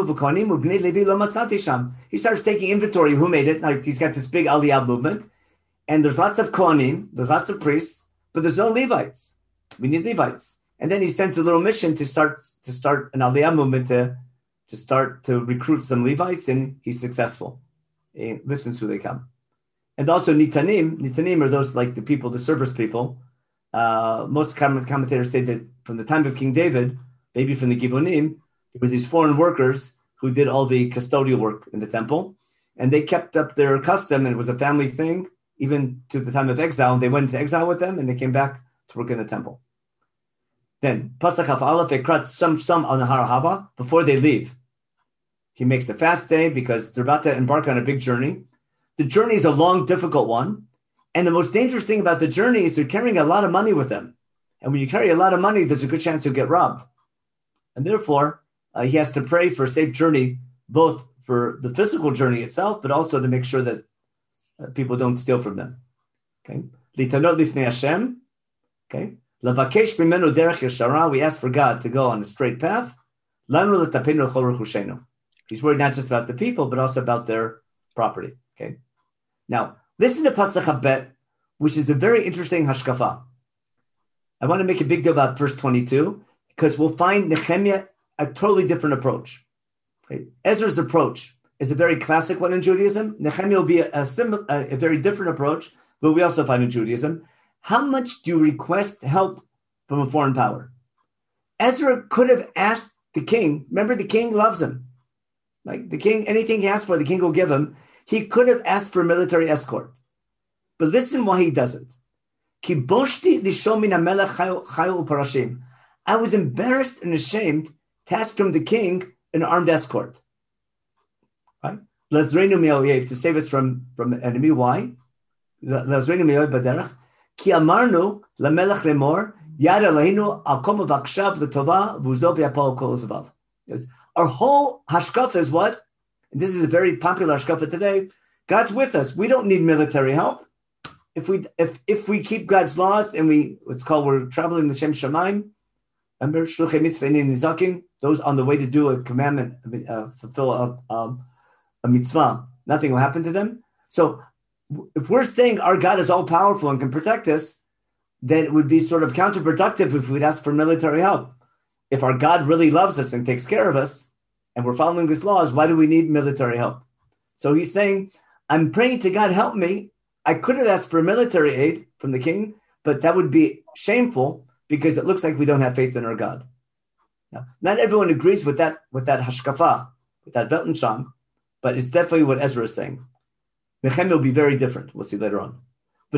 starts taking inventory who made it. Like he's got this big Aliyah movement. And there's lots of Kohanim, there's lots of priests, but there's no Levites. We need Levites. And then he sends a little mission to start an Aliyah movement to start to recruit some Levites, and he's successful. He listens who they come. And also Nitanim are those like the people, the service people. Most commentators say that from the time of King David, maybe from the Gibonim, there were these foreign workers who did all the custodial work in the temple, and they kept up their custom, and it was a family thing, even to the time of exile. They went into exile with them, and they came back to work in the temple. Then, Pasach Aleph, Ekrat some on the Har Hava, before they leave. He makes a fast day because they're about to embark on a big journey. The journey is a long, difficult one, and the most dangerous thing about the journey is they're carrying a lot of money with them. And when you carry a lot of money, there's a good chance you'll get robbed. And therefore, he has to pray for a safe journey, both for the physical journey itself, but also to make sure that people don't steal from them. Okay. Litanot lifnei Hashem. Okay. Lavakesh mimenu derech yeshara. We ask for God to go on a straight path. Lanu letapenu chol rechushenu. He's worried not just about the people, but also about their property. Okay. Now, listen to Pasach Habet, which is a very interesting hashkafa. I want to make a big deal about verse 22, because we'll find Nehemiah a totally different approach. Right? Ezra's approach is a very classic one in Judaism. Nehemiah will be a very different approach, but we also find in Judaism. How much do you request help from a foreign power? Ezra could have asked the king. Remember, the king loves him. Like the king, anything he asks for, the king will give him. He could have asked for a military escort. But listen why he doesn't. I was embarrassed and ashamed to ask from the king an armed escort. Right? To save us from an enemy. Why? Ki amarnu lamelech lemor yad Eloheinu al kol mevakshah l'tova v'uzov yapol kol zavav. Our whole hashkafa is what? And this is a very popular hashkafa today. God's with us. We don't need military help. If we keep God's laws and we're traveling the Shem Shemaim. Remember, shluchei mitzvah einin nizakin. Those on the way to do a commandment, fulfill a mitzvah. Nothing will happen to them. So, if we're saying our God is all powerful and can protect us, then it would be sort of counterproductive if we'd ask for military help. If our God really loves us and takes care of us, and we're following His laws, why do we need military help? So he's saying, I'm praying to God, help me, I could have asked for military aid from the king, but that would be shameful because it looks like we don't have faith in our God. Now, not everyone agrees with that hashkafa, with that Weltanschauung, but it's definitely what Ezra is saying. Nehemiah will be very different. We'll see later on. We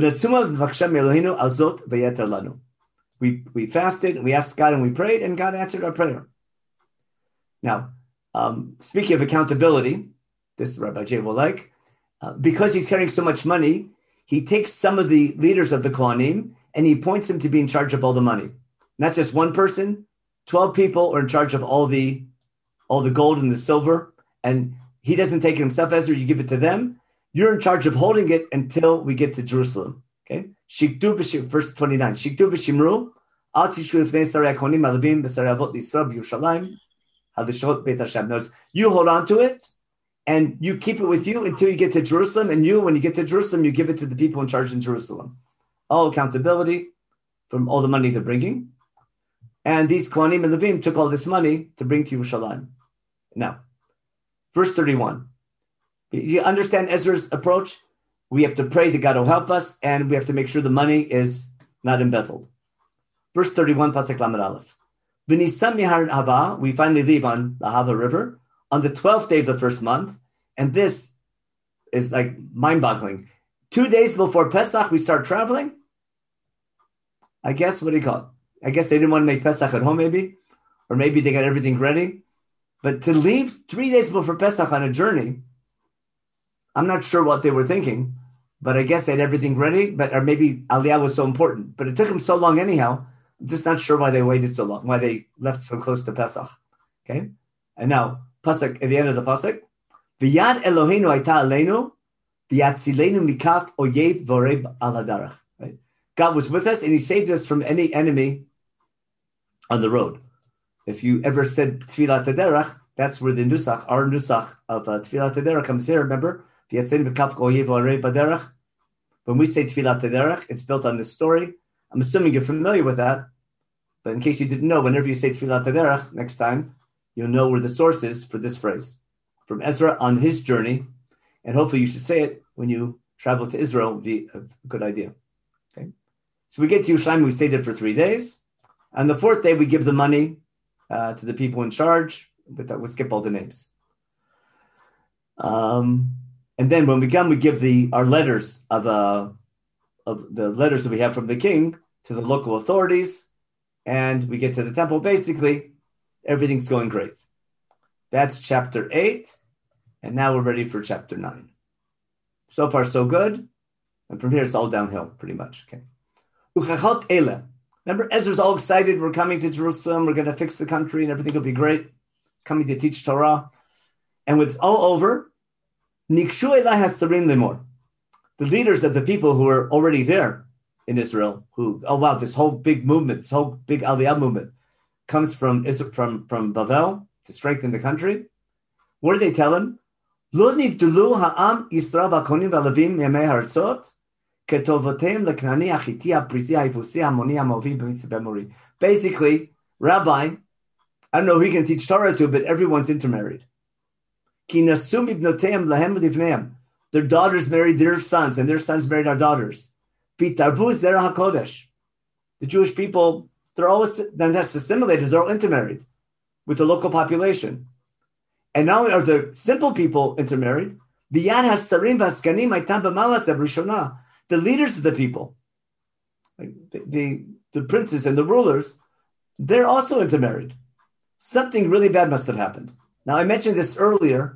fasted, and we asked God, and we prayed, and God answered our prayer. Now, speaking of accountability, this Rabbi Jay will like, because he's carrying so much money, he takes some of the leaders of the Kohanim, and he appoints them to be in charge of all the money. Not just one person, 12 people are in charge of all the gold and the silver, and he doesn't take it himself, Ezra, you give it to them. You're in charge of holding it until we get to Jerusalem. Okay? Verse 29. Shiktu v'shimru, al tishku lifnei sarei hakohanim haLevim v'sarei avot l'Yisrael b'Yerushalayim halishot Beit Hashem. Notice, you hold on to it, and you keep it with you until you get to Jerusalem, and when you get to Jerusalem, you give it to the people in charge in Jerusalem. All accountability from all the money they're bringing. And these Kohanim and Levim took all this money to bring to Yerushalayim. Now, verse 31. You understand Ezra's approach? We have to pray that God will help us, and we have to make sure the money is not embezzled. Verse 31, Pasuk Lamed Aleph. V'nisam mihar Hava, we finally leave on the Hava River on the 12th day of the first month, and this is like mind-boggling. 2 days before Pesach, we start traveling. I guess, what do you call it? I guess they didn't want to make Pesach at home, maybe, or maybe they got everything ready. But to leave 3 days before Pesach on a journey, I'm not sure what they were thinking, but I guess they had everything ready, or maybe Aliyah was so important. But it took them so long anyhow. I'm just not sure why they waited so long, why they left so close to Pesach. Okay? And now, Pasuk, at the end of the Pasuk, V'yad Eloheinu hayta aleinu, v'yatzilenu mikaf oyev voreb al hadarach. Right? God was with us, and he saved us from any enemy on the road. If you ever said Tfilat Haderach, that's where the Nusach, our Nusach of Tfilat Haderach comes here, remember? When we say Tfilat Haderach, it's built on this story. I'm assuming you're familiar with that, but in case you didn't know, whenever you say Tfilat Haderach, next time, you'll know where the source is for this phrase. From Ezra on his journey, and hopefully you should say it when you travel to Israel, it would be a good idea. Okay, so we get to Yerushalayim, we stay there for 3 days. On the 4th day, we give the money to the people in charge, but we'll skip all the names. And then when we come, we give our letters of the letters that we have from the king to the local authorities, and we get to the temple. Basically, everything's going great. That's chapter 8, and now we're ready for chapter 9. So far, so good, and from here it's all downhill, pretty much. Okay. Uchachot ele. Remember, Ezra's all excited. We're coming to Jerusalem. We're going to fix the country, and everything will be great. Coming to teach Torah, and with all over. Nikshu elai hasarim lemor. The leaders of the people who are already there in Israel, this whole big movement, this whole big Aliyah movement comes from Bavel to strengthen the country. What do they tell him? Lo nivdulu ha'am Yisrael v'konim v'alevim yemei haratzot ketovotem leknani achiti ha'prizi ha'yivusi ha'moni ha'movi b'mori. Basically, Rabbi, I don't know who you can teach Torah to, but everyone's intermarried. Their daughters married their sons, and their sons married our daughters. The Jewish people, they're not assimilated, they're all intermarried with the local population. And not only are the simple people intermarried, the leaders of the people, like the princes and the rulers, they're also intermarried. Something really bad must have happened. Now, I mentioned this earlier.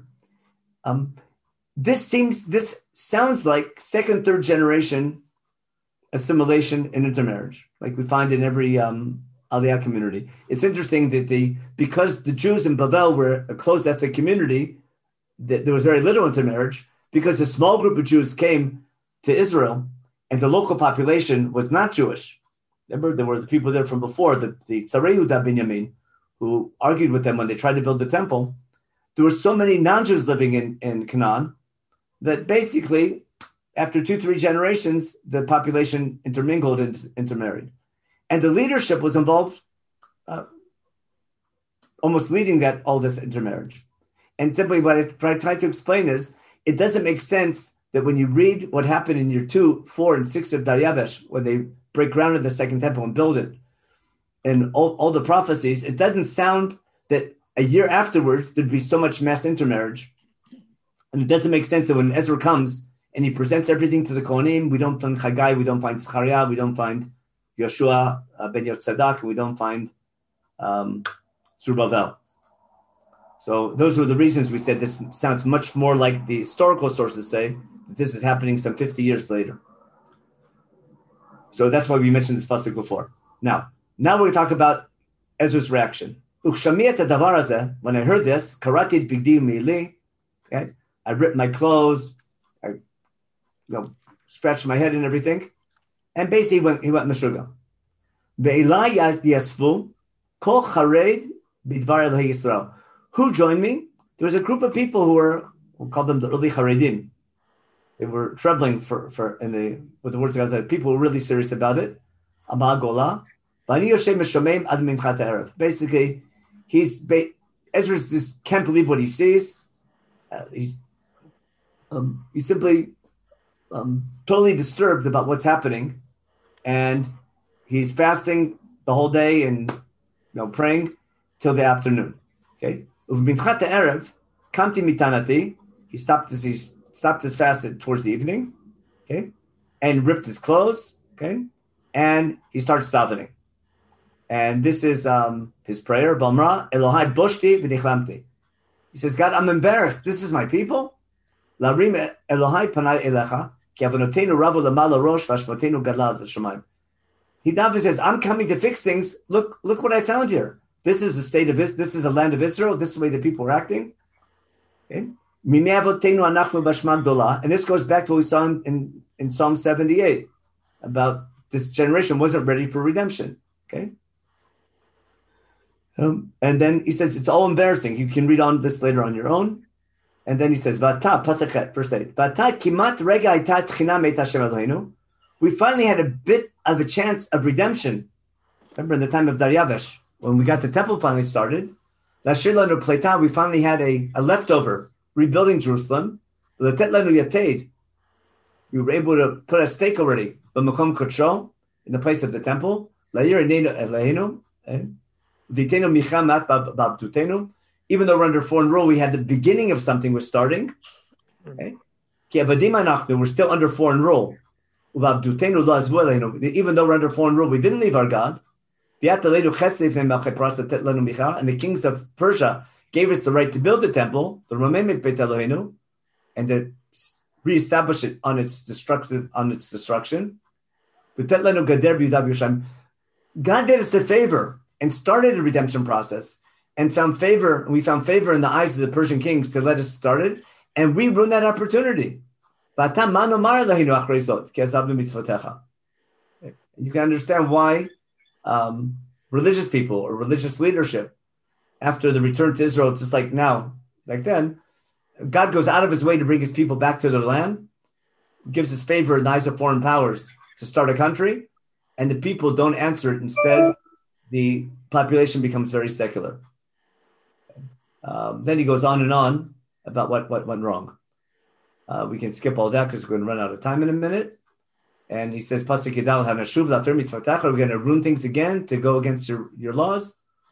This sounds like second, third generation assimilation and intermarriage, like we find in every Aliyah community. It's interesting that because the Jews in Bavel were a closed ethnic community, there was very little intermarriage, because a small group of Jews came to Israel and the local population was not Jewish. Remember, there were the people there from before, the Tzarei Yehuda Binyamin, who argued with them when they tried to build the temple. There were so many non-Jews living in Canaan that basically, after 2-3 generations, the population intermingled and intermarried. And the leadership was involved, almost leading all this intermarriage. And simply what I try to explain is, it doesn't make sense that when you read what happened in year 2, 4, and 6 of Dariavesh, when they break ground of the second temple and build it, and all the prophecies, it doesn't sound that a year afterwards there'd be so much mass intermarriage. And it doesn't make sense that when Ezra comes and he presents everything to the Kohanim, we don't find Chagai, we don't find Zechariah, we don't find Yoshua ben Yotzadak, and we don't find Zerubbabel. So those were the reasons we said this sounds much more like the historical sources say that this is happening some 50 years later. So that's why we mentioned this pasuk before. Now we're going to talk about Ezra's reaction. When I heard this, karati bigdi meili, okay, I ripped my clothes, I scratched my head and everything, and basically he went meshuga. Ve'ilai yasvu kol chared bidvar Elohei Yisrael. Who joined me? There was a group of people we'll call them the early Haredim. They were trembling with the words of God. People were really serious about it. Basically, Ezra just can't believe what he sees. He's simply totally disturbed about what's happening, and he's fasting the whole day and praying till the afternoon. Okay. He stopped his fast towards the evening, okay, and ripped his clothes, okay, and he starts davening. And this is his prayer, Bamra, Elohai boshti v'nichlamti. He says, God, I'm embarrassed. This is my people. Larim Elohai panai elecha, ki avonotenu ravu lamala rosh v'ashmotenu gadla l'shamayim. He davens says, I'm coming to fix things. Look what I found here. This is the state of this. This is the land of Israel. This is the way the people are acting. Okay? And this goes back to what we saw in Psalm 78 about this generation wasn't ready for redemption. Okay. And then he says it's all embarrassing. You can read on this later on your own. And then he says, "Vata pasachet," verse 8. "Vata kimat rega ita tchina meit Hashem Eloheinu." We finally had a bit of a chance of redemption. Remember in the time of Dariavesh, when we got the temple finally started, we finally had a leftover rebuilding Jerusalem. We were able to put a stake already in the place of the temple. Even though we're under foreign rule, we had the beginning of something was starting. Okay? We're still under foreign rule. Even though we're under foreign rule, we didn't leave our God. And the kings of Persia gave us the right to build the temple, the Romemit Beit Eloheinu, and to reestablish it on its destruction. God did us a favor and started a redemption process and found favor. And we found favor in the eyes of the Persian kings to let us start it, and we ruined that opportunity. You can understand why religious people or religious leadership, after the return to Israel, it's just like now, like then, God goes out of his way to bring his people back to their land, gives his favor in the eyes of foreign powers to start a country, and the people don't answer it. Instead, the population becomes very secular. Then he goes on and on about what went wrong. We can skip all that because we're going to run out of time in a minute. And he says, we're going to ruin things again to go against your laws.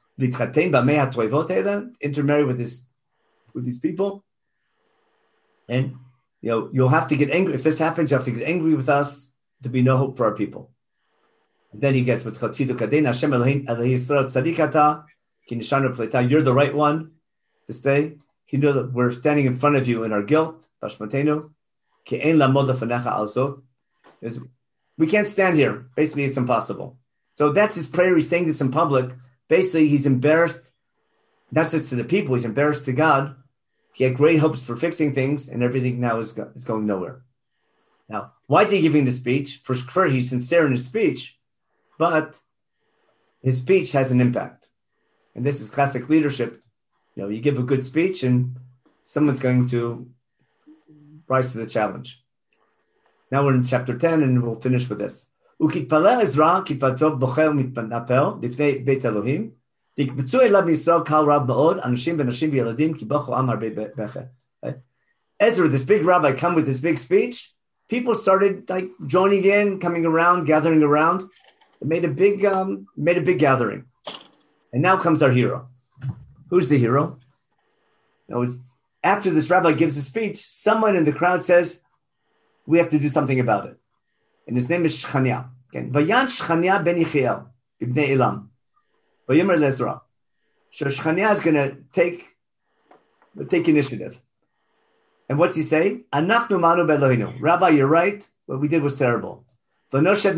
Intermarry with these people. And you'll have to get angry. If this happens, you have to get angry with us. To be no hope for our people. And then he gets what's called Tziduk Kadein, Hashem Elohim Yisrael Tzadikata, Ki Nishanu Pleta. You're the right one to stay. He knows that we're standing in front of you in our guilt. Bashmatenu, Ki Ein Lamod Lefanecha Also. We can't stand here. Basically, it's impossible. So that's his prayer. He's saying this in public. Basically, he's embarrassed, not just to the people, he's embarrassed to God. He had great hopes for fixing things, and everything now is going nowhere. Now, why is he giving the speech? First, he's sincere in his speech, but his speech has an impact. And this is classic leadership. You give a good speech, and someone's going to rise to the challenge. Now we're in chapter 10, and we'll finish with this. וכתפלל עזרא, כתפתו בוכה ומתנפל לפני בית אלוהים, ויקבצו אליו מישראל קהל רב מאוד, אנשים ונשים וילדים, כי בכו עם הרבה בכי. Ezra, this big rabbi, come with this big speech. People started like joining in, coming around, gathering around. It made a big gathering. And now comes our hero. Who's the hero? No, it's after this rabbi gives a speech, someone in the crowd says, we have to do something about it. And his name is Shechania. Vayan Shechania ben Yechiel, ibnei Elam. Vayomer leEzra. So Shechania is going to take initiative. And what's he say? Anachnu manu be'Eloheinu. Rabbi, you're right. What we did was terrible. But there's still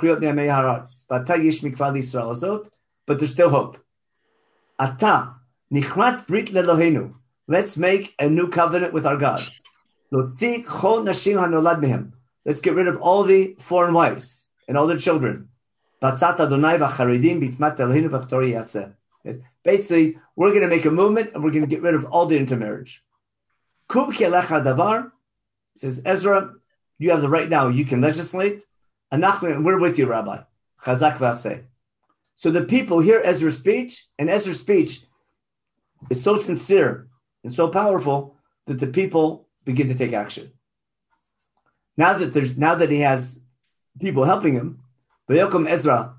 hope. Ata nichrat brit leEloheinu. Let's make a new covenant with our God. Let's get rid of all the foreign wives and all their children. Basically, we're going to make a movement and we're going to get rid of all the intermarriage. Says Ezra, you have the right now. You can legislate. And we're with you, Rabbi. Chazak v'aseh. So the people hear Ezra's speech, and Ezra's speech is so sincere and so powerful that the people begin to take action. Now that he has people helping him, Vayokom Ezra,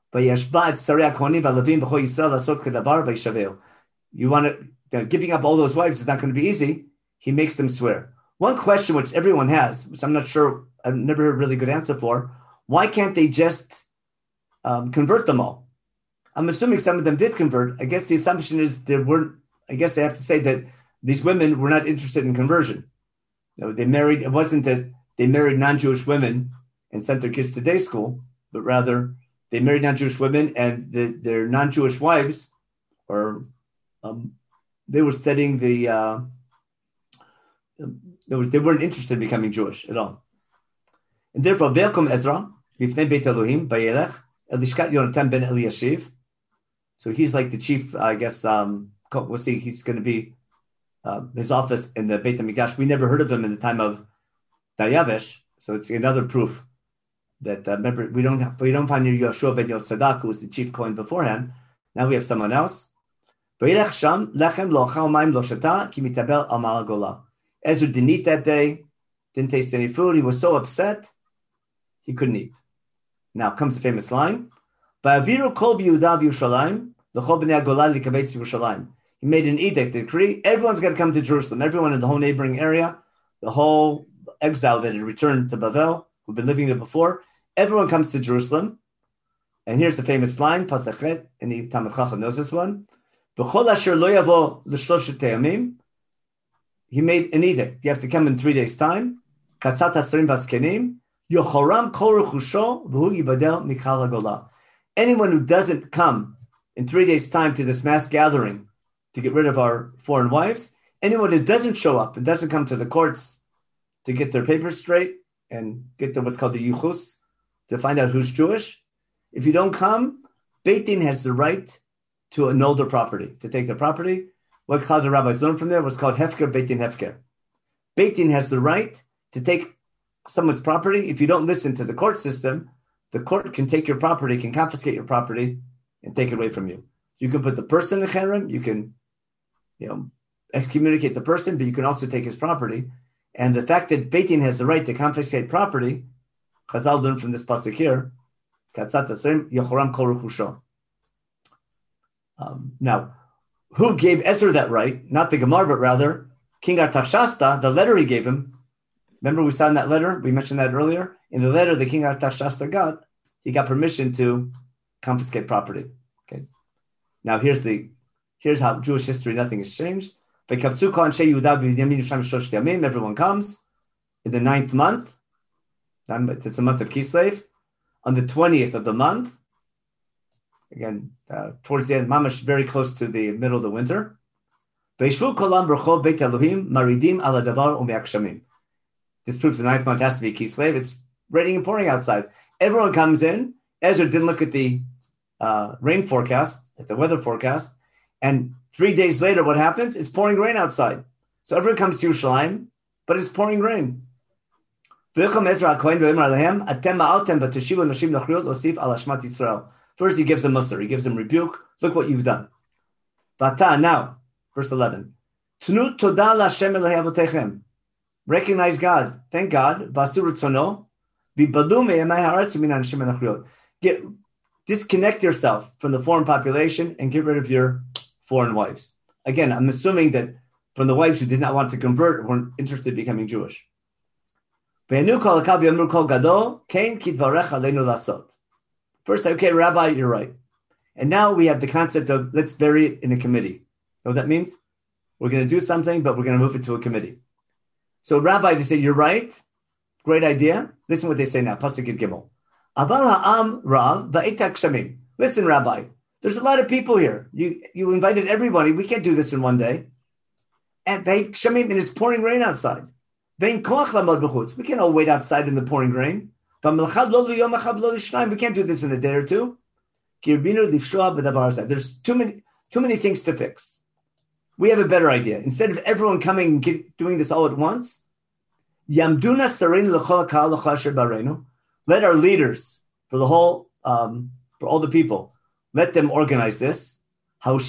you want to, giving up all those wives is not going to be easy. He makes them swear. One question which everyone has, which I'm not sure, I've never heard a really good answer for, why can't they just convert them all? I'm assuming some of them did convert. I guess the assumption is they have to say that these women were not interested in conversion. It wasn't that they married non-Jewish women and sent their kids to day school, but rather they married non-Jewish women and their non-Jewish wives, they were studying they weren't interested in becoming Jewish at all. And therefore, Ve'elkom Ezra, Bifnei Beit Elohim, Bayelech, El Lishkat Yonatan ben Eliashiv. So he's like the chief, I guess, we'll see, he's going to be his office in the Beit HaMikdash. We never heard of him in the time of Daryavesh, so it's another proof that, remember, we don't find Yoshua ben Yotzadak, who was the chief Kohen beforehand. Now we have someone else. Bayelech Sham, Lechem lo achal mayim lo shata, ki mitabel al ma'al gola. Ezra didn't eat that day, didn't taste any food. He was so upset, he couldn't eat. Now comes the famous line. Va'aviru kol b'Yehuda v'Yerushalayim, l'chol b'nei haGola likabetz Yerushalayim. He made an edict, a decree. Everyone's got to come to Jerusalem. Everyone in the whole neighboring area, the whole exile that had returned to Bavel, who'd been living there before. Everyone comes to Jerusalem. And here's the famous line, Pasachet, and the Talmid Chacham knows this one. B'chol asher lo yavo l'shloshet hayamim. He made an edict. You have to come in 3 days' time. Katzat hasarim v'askenim. Yochoram kol rechusho v'hu yibadel mikal haGola. Anyone who doesn't come in 3 days' time to this mass gathering to get rid of our foreign wives, anyone who doesn't show up and doesn't come to the courts to get their papers straight and get them what's called the yuchus, to find out who's Jewish, if you don't come, Beit Din has the right to annul their property, to take their property. What Cloud the rabbis learned from there was called Hefker, Beit Din Hefker. Beit Din has the right to take someone's property. If you don't listen to the court system, the court can take your property, can confiscate your property, and take it away from you. You can put the person in cherem, you can, excommunicate the person, but you can also take his property. And the fact that Beit Din has the right to confiscate property, Chazal learned from this pasuk here, Katzat Hasarim Yochoram Kol Rechusho. Now, who gave Ezra that right? Not the Gemara, but rather King Artashasta, the letter he gave him. Remember we saw in that letter, we mentioned that earlier. In the letter the King Artashasta got, he got permission to confiscate property. Okay. Now here's how Jewish history, nothing has changed. Everyone comes in the 9th month. It's the month of Kislev. On the 20th of the month, again, towards the end, mamash, very close to the middle of the winter. This proves the 9th month has to be Kislev. It's raining and pouring outside. Everyone comes in. Ezra didn't look at the rain forecast, at the weather forecast, and 3 days later, what happens? It's pouring rain outside. So everyone comes to Yerushalayim, but it's pouring rain. First, he gives them musar. He gives them rebuke. Look what you've done. Now, verse 11. recognize God. Thank God. Disconnect yourself from the foreign population and get rid of your foreign wives. Again, I'm assuming that from the wives who did not want to convert or weren't interested in becoming Jewish. First, okay, Rabbi, you're right. And now we have the concept of let's bury it in a committee. You know what that means? We're going to do something, but we're going to move it to a committee. So Rabbi, they say, you're right. Great idea. Listen what they say now. Pasuk Yud Gimel. Aval ha'am rav va'etak shamim. Listen, Rabbi, there's a lot of people here. You invited everybody. We can't do this in one day. And shamim, and it's pouring rain outside. Vein koach lamod b'chutz. We can't all wait outside in the pouring rain. We can't do this in a day or two. There's too many things to fix. We have a better idea. Instead of everyone coming and doing this all at once, let our leaders for the whole, for all the people, let them organize this. Let's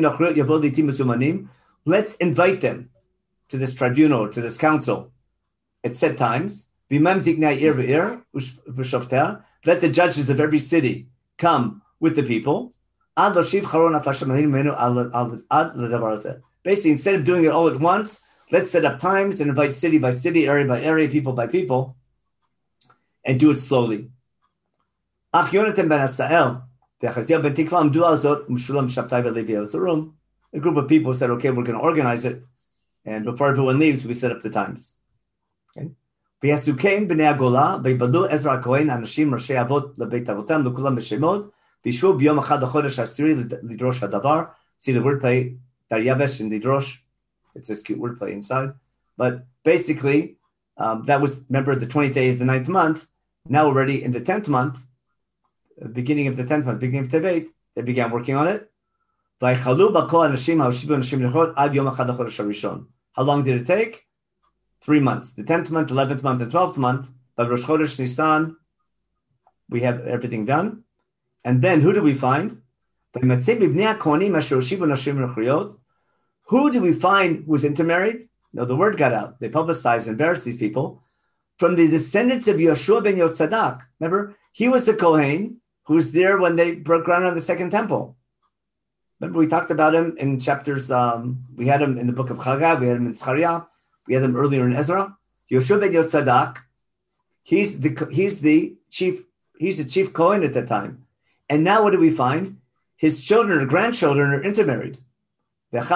invite them to this tribunal, to this council at set times. Let the judges of every city come with the people. Basically, instead of doing it all at once, let's set up times and invite city by city, area by area, people by people, and do it slowly. A group of people said, okay, we're going to organize it. And before everyone leaves, we set up the times. Okay? בני הגולה, ויבדלו עזרא הכהן, אנשים ראשי אבות לבית אבותם, לכולם בשמות, וישבו ביום אחד החודש העשירי לדרוש הדבר. See the wordplay, Daryavesh and Lidrosh. It's this cute wordplay inside. But basically, that was, remember, the 20th day of the 9th month. Now already in the 10th month, beginning of the 10th month, beginning of Tevet, they began working on it. ויחלו בכל אנשים, ההושיבו אנשים ללכות עד יום אחד החודש הראשון. How long did it take? 3 months. The 10th month, 11th month, and 12th month. By Rosh Chodesh Nisan, we have everything done. And then who do we find? Who do we find who was intermarried? No, the word got out. They publicized and embarrassed these people. From the descendants of Yoshua ben Yotzadak. Remember, he was the Kohen who was there when they broke ground on the second temple. Remember, we talked about him in chapters, we had him in the book of Chagai, we had him in Zechariah, we had him earlier in Ezra. Yoshua ben Yotzadak, he's the chief Kohen at that time. And now what do we find? His children or grandchildren are intermarried. His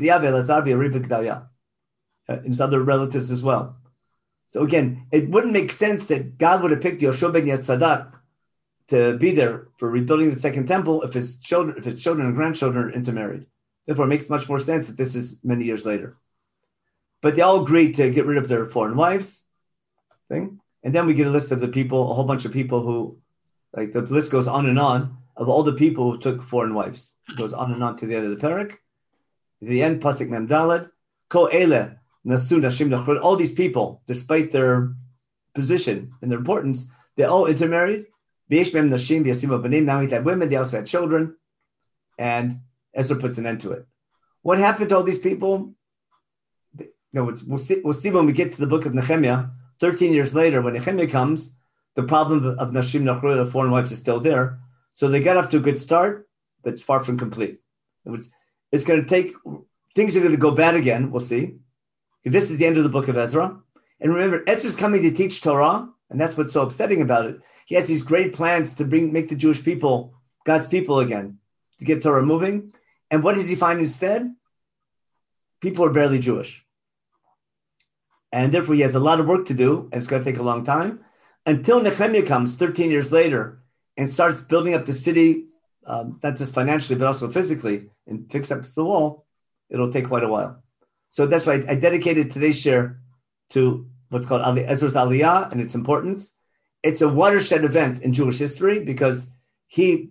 other relatives as well. So again, it wouldn't make sense that God would have picked Yoshua ben Yotzadak to be there for rebuilding the second temple if his children and grandchildren are intermarried. Therefore, it makes much more sense that this is many years later. But they all agreed to get rid of their foreign wives thing. And then we get a list of the people, a whole bunch of people who, like the list goes on and on, of all the people who took foreign wives. It goes on and on to the end of the parak. At the end, Pasuk Mem Daled, Ko Ele, Nasu Nashim Nachrud, all these people, despite their position and their importance, they all intermarried. Now he had women, they also had children, and Ezra puts an end to it. What happened to all these people? We'll see when we get to the book of Nehemiah. 13 years later, when Nehemiah comes, the problem of Nashim Nachrud, of foreign wives, is still there. So they got off to a good start, but it's far from complete. It's going to take, things are going to go bad again, we'll see. This is the end of the book of Ezra. And remember, Ezra's coming to teach Torah, and that's what's so upsetting about it. He has these great plans to make the Jewish people, God's people again, to get Torah moving. And what does he find instead? People are barely Jewish. And therefore he has a lot of work to do, and it's going to take a long time. Until Nehemiah comes 13 years later and starts building up the city, not just financially, but also physically, and fix up the wall, it'll take quite a while. So that's why I dedicated today's share to what's called Ezra's Aliyah and its importance. It's a watershed event in Jewish history because he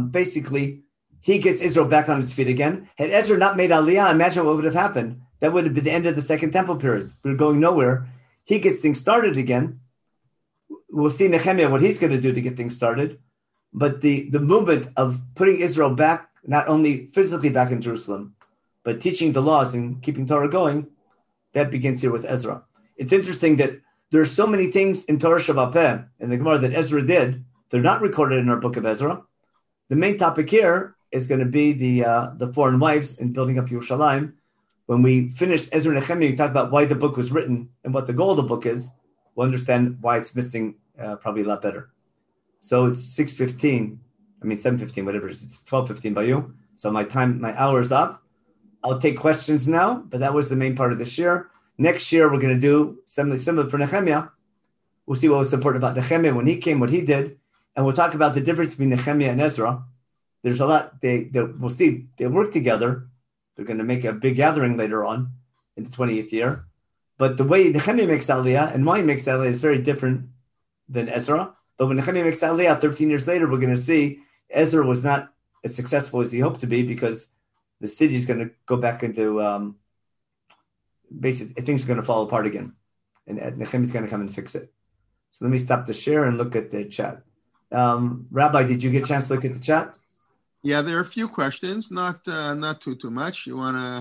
gets Israel back on its feet again. Had Ezra not made Aliyah, imagine what would have happened. That would have been the end of the Second Temple period. We were going nowhere. He gets things started again. We'll see Nehemiah what he's going to do to get things started. But the movement of putting Israel back, not only physically back in Jerusalem, but teaching the laws and keeping Torah going, that begins here with Ezra. it's interesting that there are so many things in Torah Shabbat Peh and the Gemara that Ezra did. They're not recorded in our book of Ezra. The main topic here is going to be the foreign wives and building up Yerushalayim. When we finish Ezra and Nehemiah, we talk about why the book was written and what the goal of the book is. We'll understand why it's missing probably a lot better. So it's 6:15. I mean 7:15, whatever it is. It's 12:15 by you. So my hour is up. I'll take questions now, but that was the main part of this year. Next year, we're going to do something similar for Nehemiah. We'll see what was important about Nehemiah when he came, what he did, and we'll talk about the difference between Nehemiah and Ezra. There's a lot. We'll see. They work together. They're going to make a big gathering later on in the 20th year. But the way Nehemiah makes Aliyah and why he makes Aliyah is very different than Ezra. But when Nehemiah makes Aliyah 13 years later, we're going to see Ezra was not as successful as he hoped to be because the city is going to go back into basically things are going to fall apart again. And Nehemiah is going to come and fix it. So let me stop the share and look at the chat. Rabbi, did you get a chance to look at the chat? Yeah, there are a few questions, not too much. You want to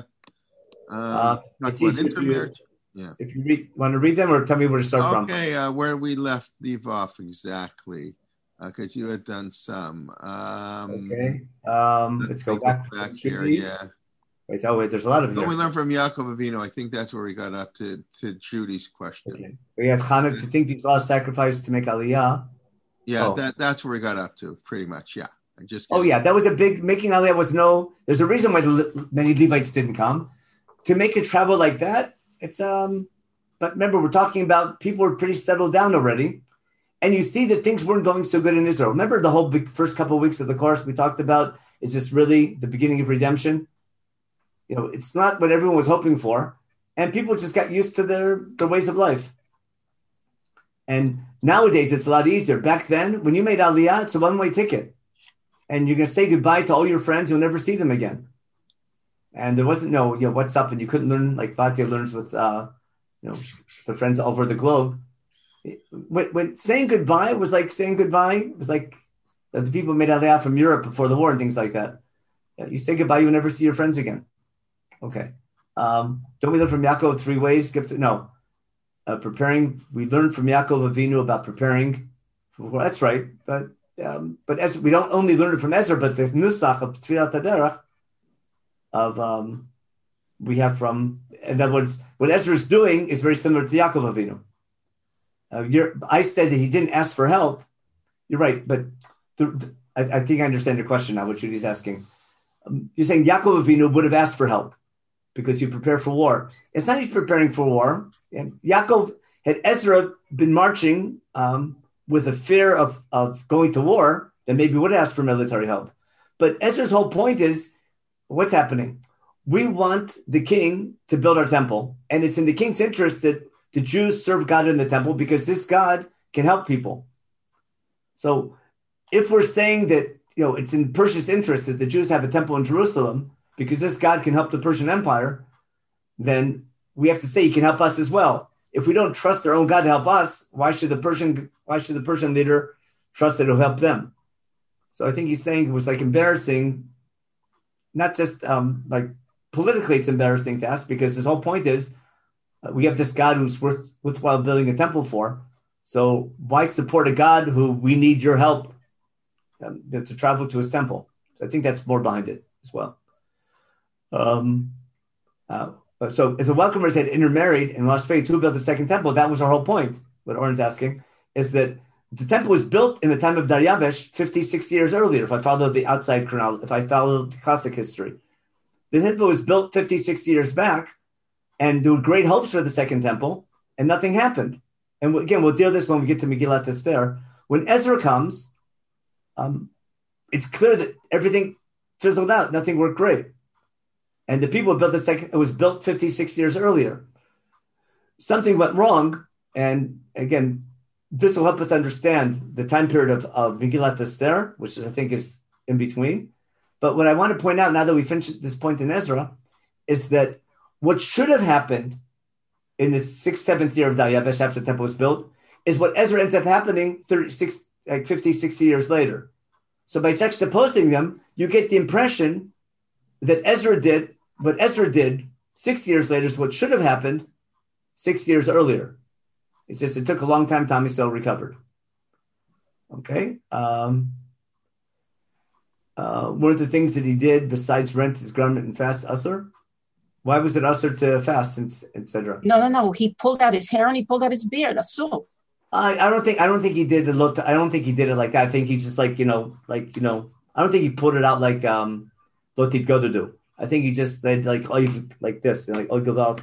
if you want to read them or tell me where to start from. Okay, where we leave off exactly, because you had done some. Let's go back here. Yeah. Wait, there's a lot of them. We learned from Yaakov Avinu. I think that's where we got up to Judy's question. Okay. We have Chanukah to think these laws sacrificed to make Aliyah. Yeah, that's where we got up to, pretty much. Yeah. That was a big making Aliyah was no. There's a reason why many Levites didn't come to make a travel like that. It's but remember we're talking about people were pretty settled down already, and you see that things weren't going so good in Israel. Remember the whole first couple of weeks of the course we talked about. Is this really the beginning of redemption? It's not what everyone was hoping for, and people just got used to their ways of life. And nowadays it's a lot easier. Back then, when you made Aliyah, it's a one-way ticket. And you're going to say goodbye to all your friends. You'll never see them again. And there wasn't no, what's up? And you couldn't learn like Batya learns with, the friends all over the globe. When saying goodbye was like saying goodbye. It was like the people made Aliyah from Europe before the war and things like that. You say goodbye, you never see your friends again. Okay. Don't we learn from Yaakov 3 ways? Preparing. We learned from Yaakov Avinu about preparing. That's right. But as we don't only learn it from Ezra, but the nusach of Tfilat Haderech we have from, in other words, what Ezra is doing is very similar to Yaakov Avinu. I said that he didn't ask for help. You're right, but I think I understand your question now. What Judy's asking, you're saying Yaakov Avinu would have asked for help because you prepare for war. It's not he's preparing for war. And Yaakov had Ezra been marching. With a fear of going to war, then maybe would ask for military help. But Ezra's whole point is, what's happening? We want the king to build our temple, and it's in the king's interest that the Jews serve God in the temple because this God can help people. So if we're saying that, it's in Persia's interest that the Jews have a temple in Jerusalem because this God can help the Persian Empire, then we have to say he can help us as well. If we don't trust our own God to help us, why should the Persian leader trust that it'll help them? So I think he's saying it was like embarrassing, not just like politically it's embarrassing to us because his whole point is we have this God who's worthwhile building a temple for. So why support a God who we need your help to travel to his temple? So I think that's more behind it as well. So if the welcomers had intermarried and lost faith, who built the second temple? That was our whole point. What Oren's asking is that the temple was built in the time of Dariavesh 50, 60 years earlier, if I follow the outside chronology, if I follow the classic history. The temple was built 50, 60 years back, and there were great hopes for the second temple, and nothing happened. And again, we'll deal with this when we get to Megillat Esther. When Ezra comes, it's clear that everything fizzled out. Nothing worked great. And the people built the second, it was built 50, 60 years earlier. Something went wrong. And again, this will help us understand the time period of Megillat Esther, which I think is in between. But what I want to point out now that we finished this point in Ezra is that what should have happened in the 6th, 7th year of Dariavesh after the temple was built is what Ezra ends up happening 50, 60 years later. So by juxtaposing them, you get the impression that what Ezra did 6 years later is what should have happened 6 years earlier. It's just it took a long time. Tam Yisrael recovered. Okay. One of the things that he did besides rent his garment and fast usher. Why was it usher to fast, etc.? No. He pulled out his hair and he pulled out his beard. That's all. I don't think he did it. I don't think he did it like that. I think he's just like I don't think he pulled it out like Lotit Godu. I think he just did like this, like Ogavalt.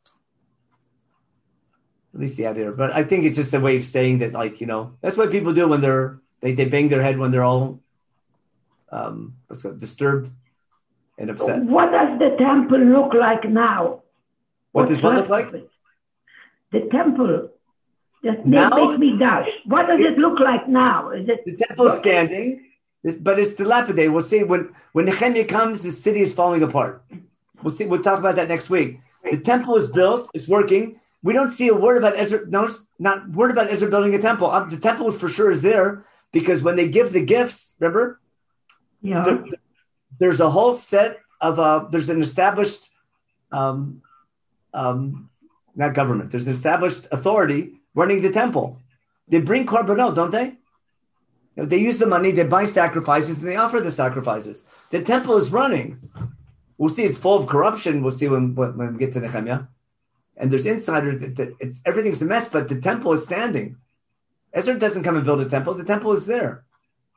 At least the idea. But I think it's just a way of saying that, that's what people do when they bang their head when they're all disturbed and upset. What does the temple look like now? What does what look like? The temple. Now? What does it look like now? Is it the temple standing? But it's dilapidated. We'll see when Nehemiah comes, the city is falling apart. We'll see. We'll talk about that next week. The temple is built. It's working. We don't see a word about Ezra. Notice not word about Ezra building a temple. The temple for sure is there because when they give the gifts, remember? Yeah. There's a whole set of there's an established not government. There's an established authority running the temple. They bring korbanot, don't they? They use the money, they buy sacrifices, and they offer the sacrifices. The temple is running. We'll see it's full of corruption. We'll see when we get to Nehemiah. And there's insiders that everything's a mess, but the temple is standing. Ezra doesn't come and build a temple. The temple is there.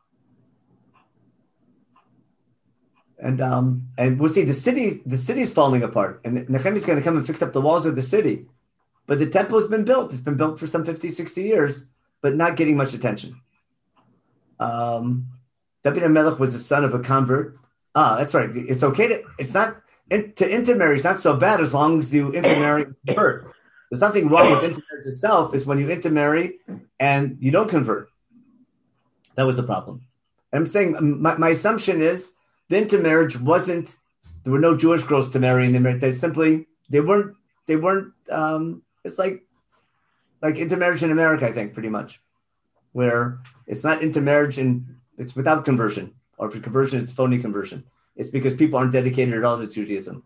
And we'll see the city's falling apart. And Nehemiah's going to come and fix up the walls of the city. But the temple has been built. It's been built for some 50, 60 years, but not getting much attention. David HaMelech was the son of a convert. That's right. It's okay to intermarry. It's not so bad as long as you intermarry and convert. There's nothing wrong with intermarriage itself. Is when you intermarry and you don't convert. That was the problem. And I'm saying my assumption is the intermarriage wasn't. There were no Jewish girls to marry, and they weren't. It's like intermarriage in America, I think, pretty much, where it's not intermarriage and it's without conversion, or for conversion, it's phony conversion. It's because people aren't dedicated at all to Judaism.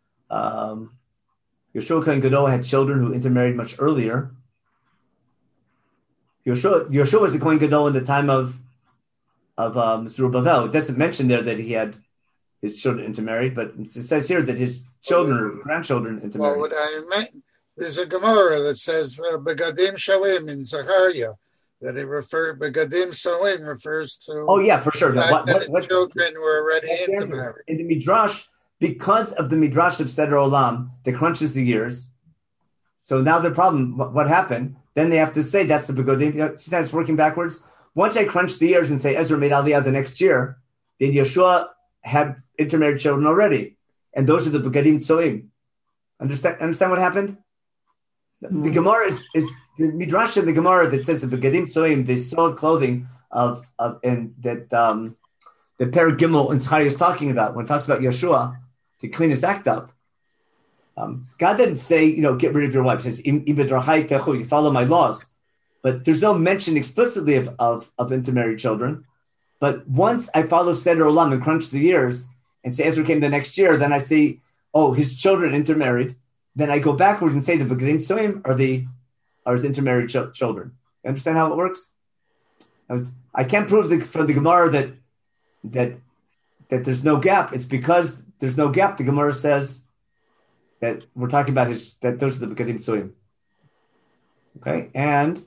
Yoshua Kohen Gadol had children who intermarried much earlier. Yoshua was the Kohen Gadol in the time of Zerubbabel. It doesn't mention there that he had his children intermarried, but it says here that his children or grandchildren intermarried. Well, what I meant, there's a Gemara that says Begadim Shalim in Zechariah, that Begadim Shalim refers to. Oh yeah, for sure. What children were already intermarried. In the Midrash, because of the Midrash of Seder Olam that crunches the years. So now the problem, what happened? Then they have to say that's the Begadim. See how it's working backwards. Once I crunch the years and say Ezra made Aliyah the next year, then Yeshua had intermarried children already, and those are the Begadim Tzoim. Understand what happened? The Gemara is the Midrash in the Gemara that says the Begadim Tzoim, the soiled clothing of and that the Perek Gimel in Zechariah is talking about when it talks about Yeshua to clean his act up. God didn't say, get rid of your wife. It says, you follow my laws. But there's no mention explicitly of intermarried children. But once I follow Seder Olam and crunch the years and say Ezra came the next year, then I say, his children intermarried. Then I go backward and say the Begadim Tzoim are his intermarried children. You understand how it works? I can't prove from the Gemara that there's no gap. It's because there's no gap. The Gemara says that we're talking about that those are the Begadim Tzoim. Okay, and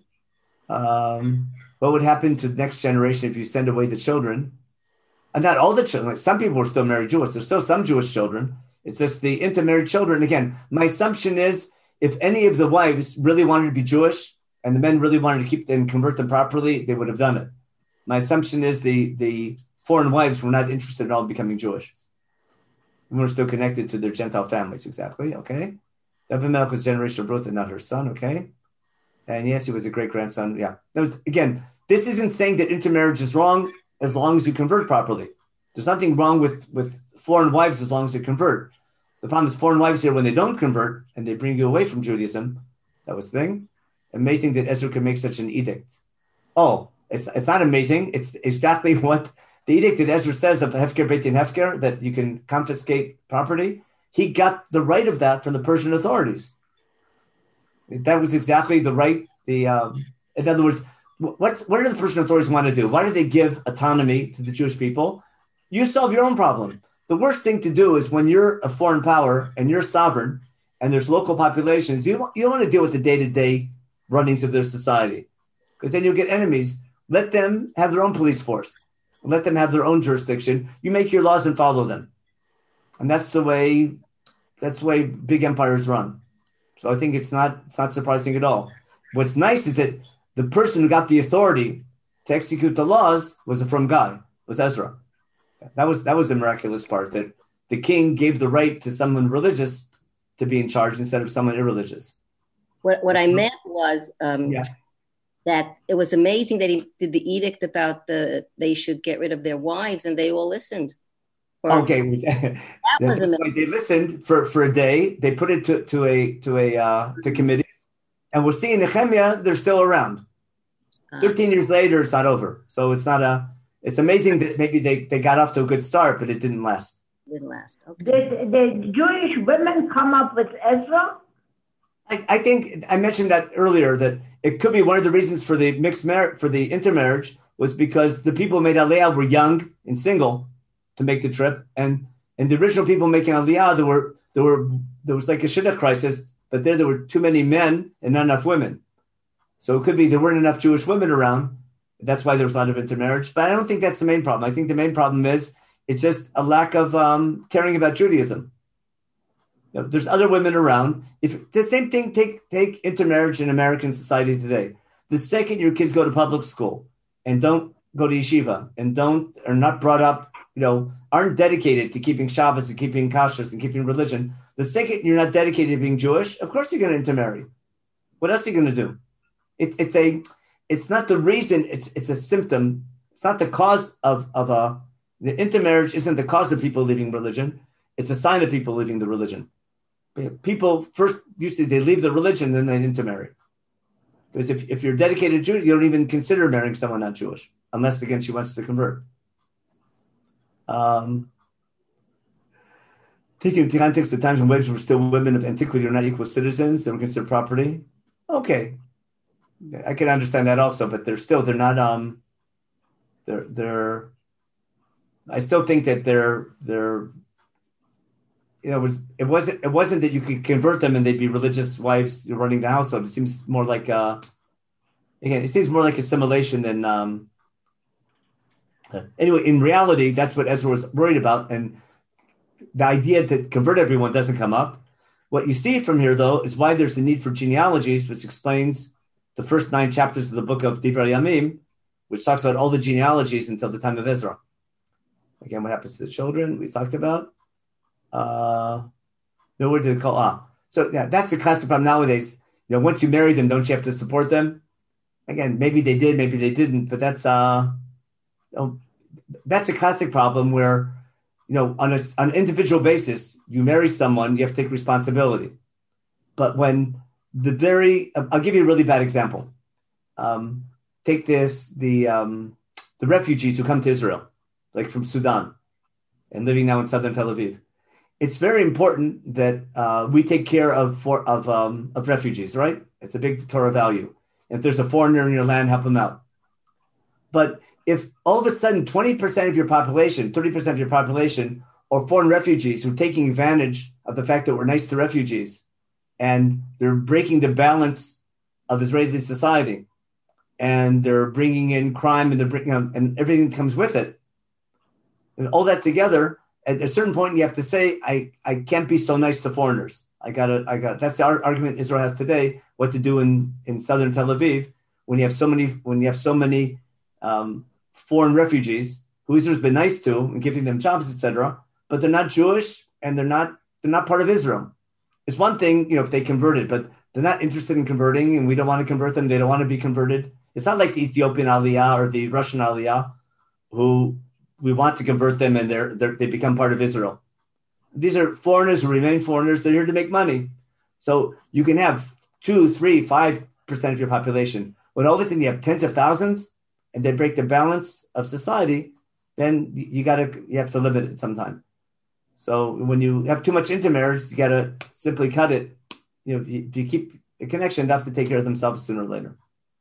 what would happen to the next generation if you send away the children? And not all the children. Some people are still married Jewish. There's still some Jewish children. It's just the intermarried children. Again, my assumption is if any of the wives really wanted to be Jewish and the men really wanted to keep them and convert them properly, they would have done it. My assumption is the foreign wives were not interested at all in becoming Jewish. And we're still connected to their Gentile families, exactly, okay? David HaMelech was generational birth and not her son, okay? And yes, he was a great-grandson, yeah. Again, this isn't saying that intermarriage is wrong as long as you convert properly. There's nothing wrong with foreign wives as long as they convert. The problem is foreign wives here, when they don't convert and they bring you away from Judaism, that was the thing. Amazing that Ezra could make such an edict. It's not amazing. It's exactly what the edict that Ezra says of Hefker Beit Din Hefker, that you can confiscate property. He got the right of that from the Persian authorities. That was exactly the right. In other words, what do the Persian authorities want to do? Why do they give autonomy to the Jewish people? You solve your own problem. The worst thing to do is when you're a foreign power and you're sovereign and there's local populations, you don't want to deal with the day-to-day runnings of their society, because then you'll get enemies. Let them have their own police force. Let them have their own jurisdiction. You make your laws and follow them. And that's the way big empires run. So I think it's not surprising at all. What's nice is that the person who got the authority to execute the laws was from God, was Ezra. That was a miraculous part, that the king gave the right to someone religious to be in charge instead of someone irreligious. What I meant was that it was amazing that he did the edict about they should get rid of their wives, and they all listened. Okay, that was amazing. They listened for a day. They put it to committees, and we'll see in Nehemiah they're still around. 13 years later, it's not over. So it's amazing that maybe they got off to a good start, but it didn't last. Okay. Did the Jewish women come up with Ezra? I think I mentioned that earlier, that it could be one of the reasons for the for the intermarriage was because the people who made Aliyah were young and single to make the trip, and the original people making Aliyah, there was like a shidduch crisis, but there were too many men and not enough women. So it could be there weren't enough Jewish women around. That's why there was a lot of intermarriage. But I don't think that's the main problem. I think the main problem is it's just a lack of caring about Judaism. There's other women around. If the same thing, take intermarriage in American society today. The second your kids go to public school and don't go to yeshiva and are not brought up, aren't dedicated to keeping Shabbos and keeping kashrus and keeping religion, the second you're not dedicated to being Jewish, of course you're going to intermarry. What else are you going to do? It's not the reason. It's a symptom. It's not the cause of the intermarriage. Isn't the cause of people leaving religion. It's a sign of people leaving the religion. People first usually they leave the religion, then they intermarry. Because if you're dedicated Jew, you don't even consider marrying someone not Jewish, unless again she wants to convert. Taking into context the times when wives were still women of antiquity or not equal citizens, they were considered property. Okay, I can understand that also, but they're not. I still think that they're. It wasn't that you could convert them and they'd be religious wives running the household. It seems more like it seems more like assimilation than. Anyway, in reality, that's what Ezra was worried about, and the idea to convert everyone doesn't come up. What you see from here, though, is why there's the need for genealogies, which explains the first 9 chapters of the book of Divrei Yamim, which talks about all the genealogies until the time of Ezra. Again, what happens to the children we talked about. Nowhere to call. So yeah, that's a classic problem nowadays. Once you marry them, don't you have to support them? Again, maybe they did, maybe they didn't, but that's a classic problem where, on an individual basis, you marry someone, you have to take responsibility. But when I'll give you a really bad example. Take the refugees who come to Israel, like from Sudan, and living now in southern Tel Aviv. It's very important that we take care of refugees, right? It's a big Torah value. If there's a foreigner in your land, help them out. But if all of a sudden 20% of your population, 30% of your population are foreign refugees who are taking advantage of the fact that we're nice to refugees, and they're breaking the balance of Israeli society, and they're bringing in crime, and they're bringing and everything that comes with it, and all that together, at a certain point, you have to say, I can't be so nice to foreigners. I got. That's the argument Israel has today. What to do in southern Tel Aviv when you have so many foreign refugees who Israel's been nice to and giving them jobs, etc. But they're not Jewish and they're not part of Israel. It's one thing, if they converted, but they're not interested in converting, and we don't want to convert them. They don't want to be converted. It's not like the Ethiopian Aliyah or the Russian Aliyah, who we want to convert them and they become part of Israel. These are foreigners who remain foreigners. They're here to make money. So you can have 2, 3, 5% of your population. When all of a sudden you have tens of thousands and they break the balance of society, then you have to limit it sometime. So when you have too much intermarriage, you got to simply cut it. If you keep a connection, they'd have to take care of themselves sooner or later.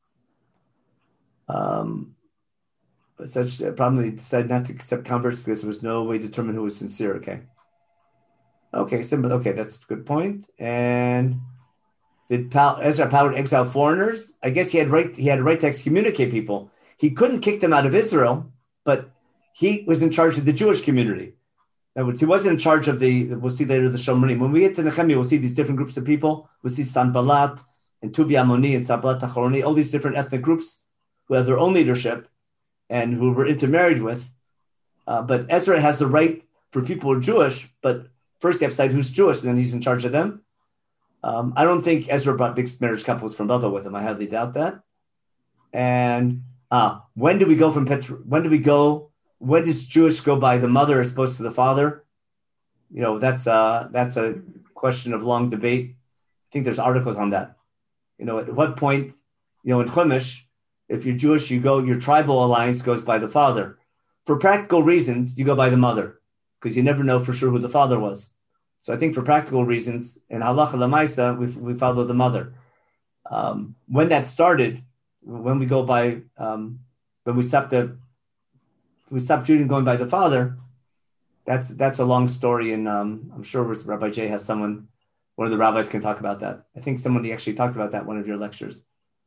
Such probably decided not to accept converts because there was no way to determine who was sincere. Okay, simple. Okay, that's a good point. And did Ezra power to exile foreigners? I guess he had a right to excommunicate people. He couldn't kick them out of Israel, but he was in charge of the Jewish community. In other words, he wasn't in charge of we'll see later, the Shomrim. When we get to Nehemiah, we'll see these different groups of people. We'll see Sanballat and Tuvi Ammoni and Sanballat Acharoni, all these different ethnic groups who have their own leadership and who were intermarried with. But Ezra has the right for people who are Jewish, but first you have to decide who's Jewish, and then he's in charge of them. I don't think Ezra brought mixed marriage couples from Bava with him. I highly doubt that. And when do we go from when does Jewish go by the mother as opposed to the father? That's a question of long debate. I think there's articles on that. At what point, in Chumash, if you're Jewish, your tribal alliance goes by the father. For practical reasons, you go by the mother because you never know for sure who the father was. So I think for practical reasons, in halacha l'maisa, we follow the mother. When that started, when we go by, when we stop Judah going by the father, that's a long story, and I'm sure Rabbi Jay has one of the rabbis can talk about that. I think somebody actually talked about that in one of your lectures.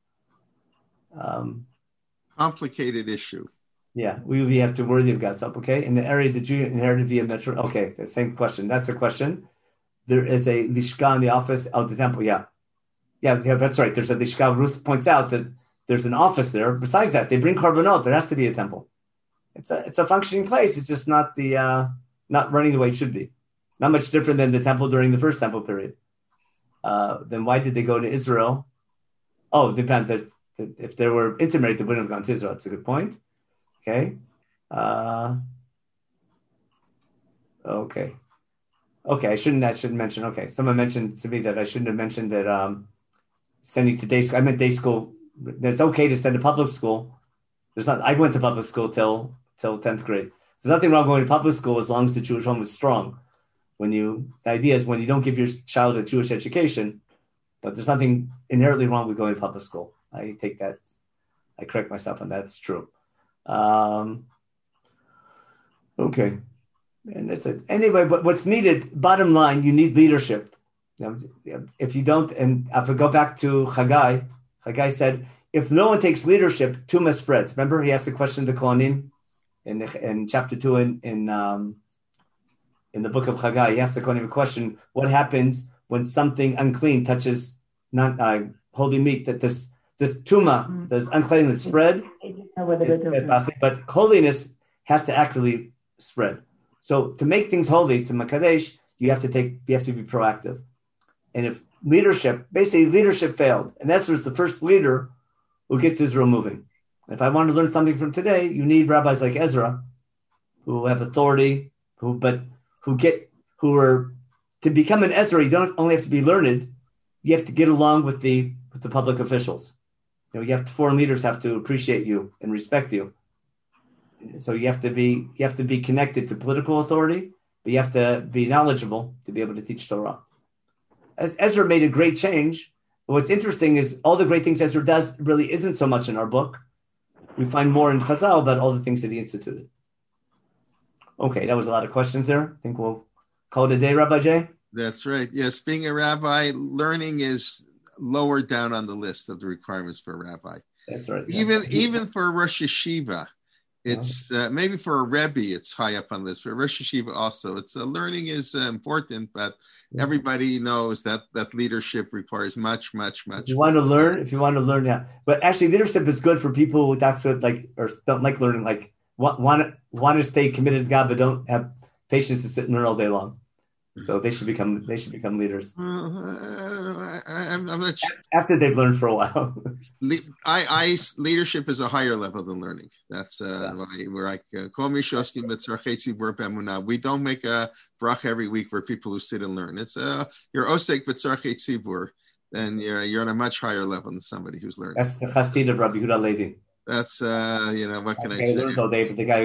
Complicated issue. Yeah, we have to worthy of God's help. Okay, in the area that you inherited via metro. Okay, the same question. That's the question. There is a lishka in the office of the temple. Yeah, that's right. There's a lishka. Ruth points out that there's an office there. Besides that, they bring korbanot. There has to be a temple. It's a functioning place. It's just not not running the way it should be. Not much different than the temple during the first temple period. Then why did they go to Israel? Oh, depends. If they were intermarried, they wouldn't have gone to Israel. That's a good point. Okay. Okay. I shouldn't mention. Okay. Someone mentioned to me that I shouldn't have mentioned that sending to day school. I meant day school. That it's okay to send to public school. I went to public school till 10th grade. There's nothing wrong going to public school as long as the Jewish home is strong. The idea is when you don't give your child a Jewish education, but there's nothing inherently wrong with going to public school. I take that. I correct myself on that. It's true. Okay. And that's it. Anyway, but what's needed, bottom line, you need leadership. If you don't, and if I go back to Haggai said, if no one takes leadership, Tumah spreads. Remember, he asked the question to Kohanim in chapter 2 in the book of Haggai. He asked the Kohanim a question: what happens when something unclean touches not holy meat? That this Tumah, this uncleanness spread, but holiness has to actively spread. So to make things holy, to Makadesh, you have to be proactive. And if leadership failed, and Ezra's the first leader who gets Israel moving. If I want to learn something from today, you need rabbis like Ezra, who have authority, who are to become an Ezra. You don't only have to be learned; you have to get along with the public officials. Foreign leaders have to appreciate you and respect you. So you have to be connected to political authority, but you have to be knowledgeable to be able to teach Torah. As Ezra made a great change. What's interesting is all the great things Ezra does really isn't so much in our book. We find more in Chazal about all the things that he instituted. Okay, that was a lot of questions there. I think we'll call it a day, Rabbi Jay. That's right. Yes, being a rabbi, learning is lower down on the list of the requirements for a rabbi. That's right. Even for a Rosh Yeshiva, it's maybe for a Rebbe, it's high up on the list. For a Rosh Yeshiva also, learning is important, but everybody knows that leadership requires much. If you want to learn, yeah. But actually, leadership is good for people who don't like learning, want to stay committed to God, but don't have patience to sit and learn all day long. So they should become leaders. I'm not sure. After they've learned for a while. Leadership is a higher level than learning. That's why we're like we don't make a bracha every week for people who sit and learn. It's you're osek b'tzarchei tzibur, then you're on a much higher level than somebody who's learning. That's the chassid of Rabbi Yehuda Levi. That's what can I say? The guy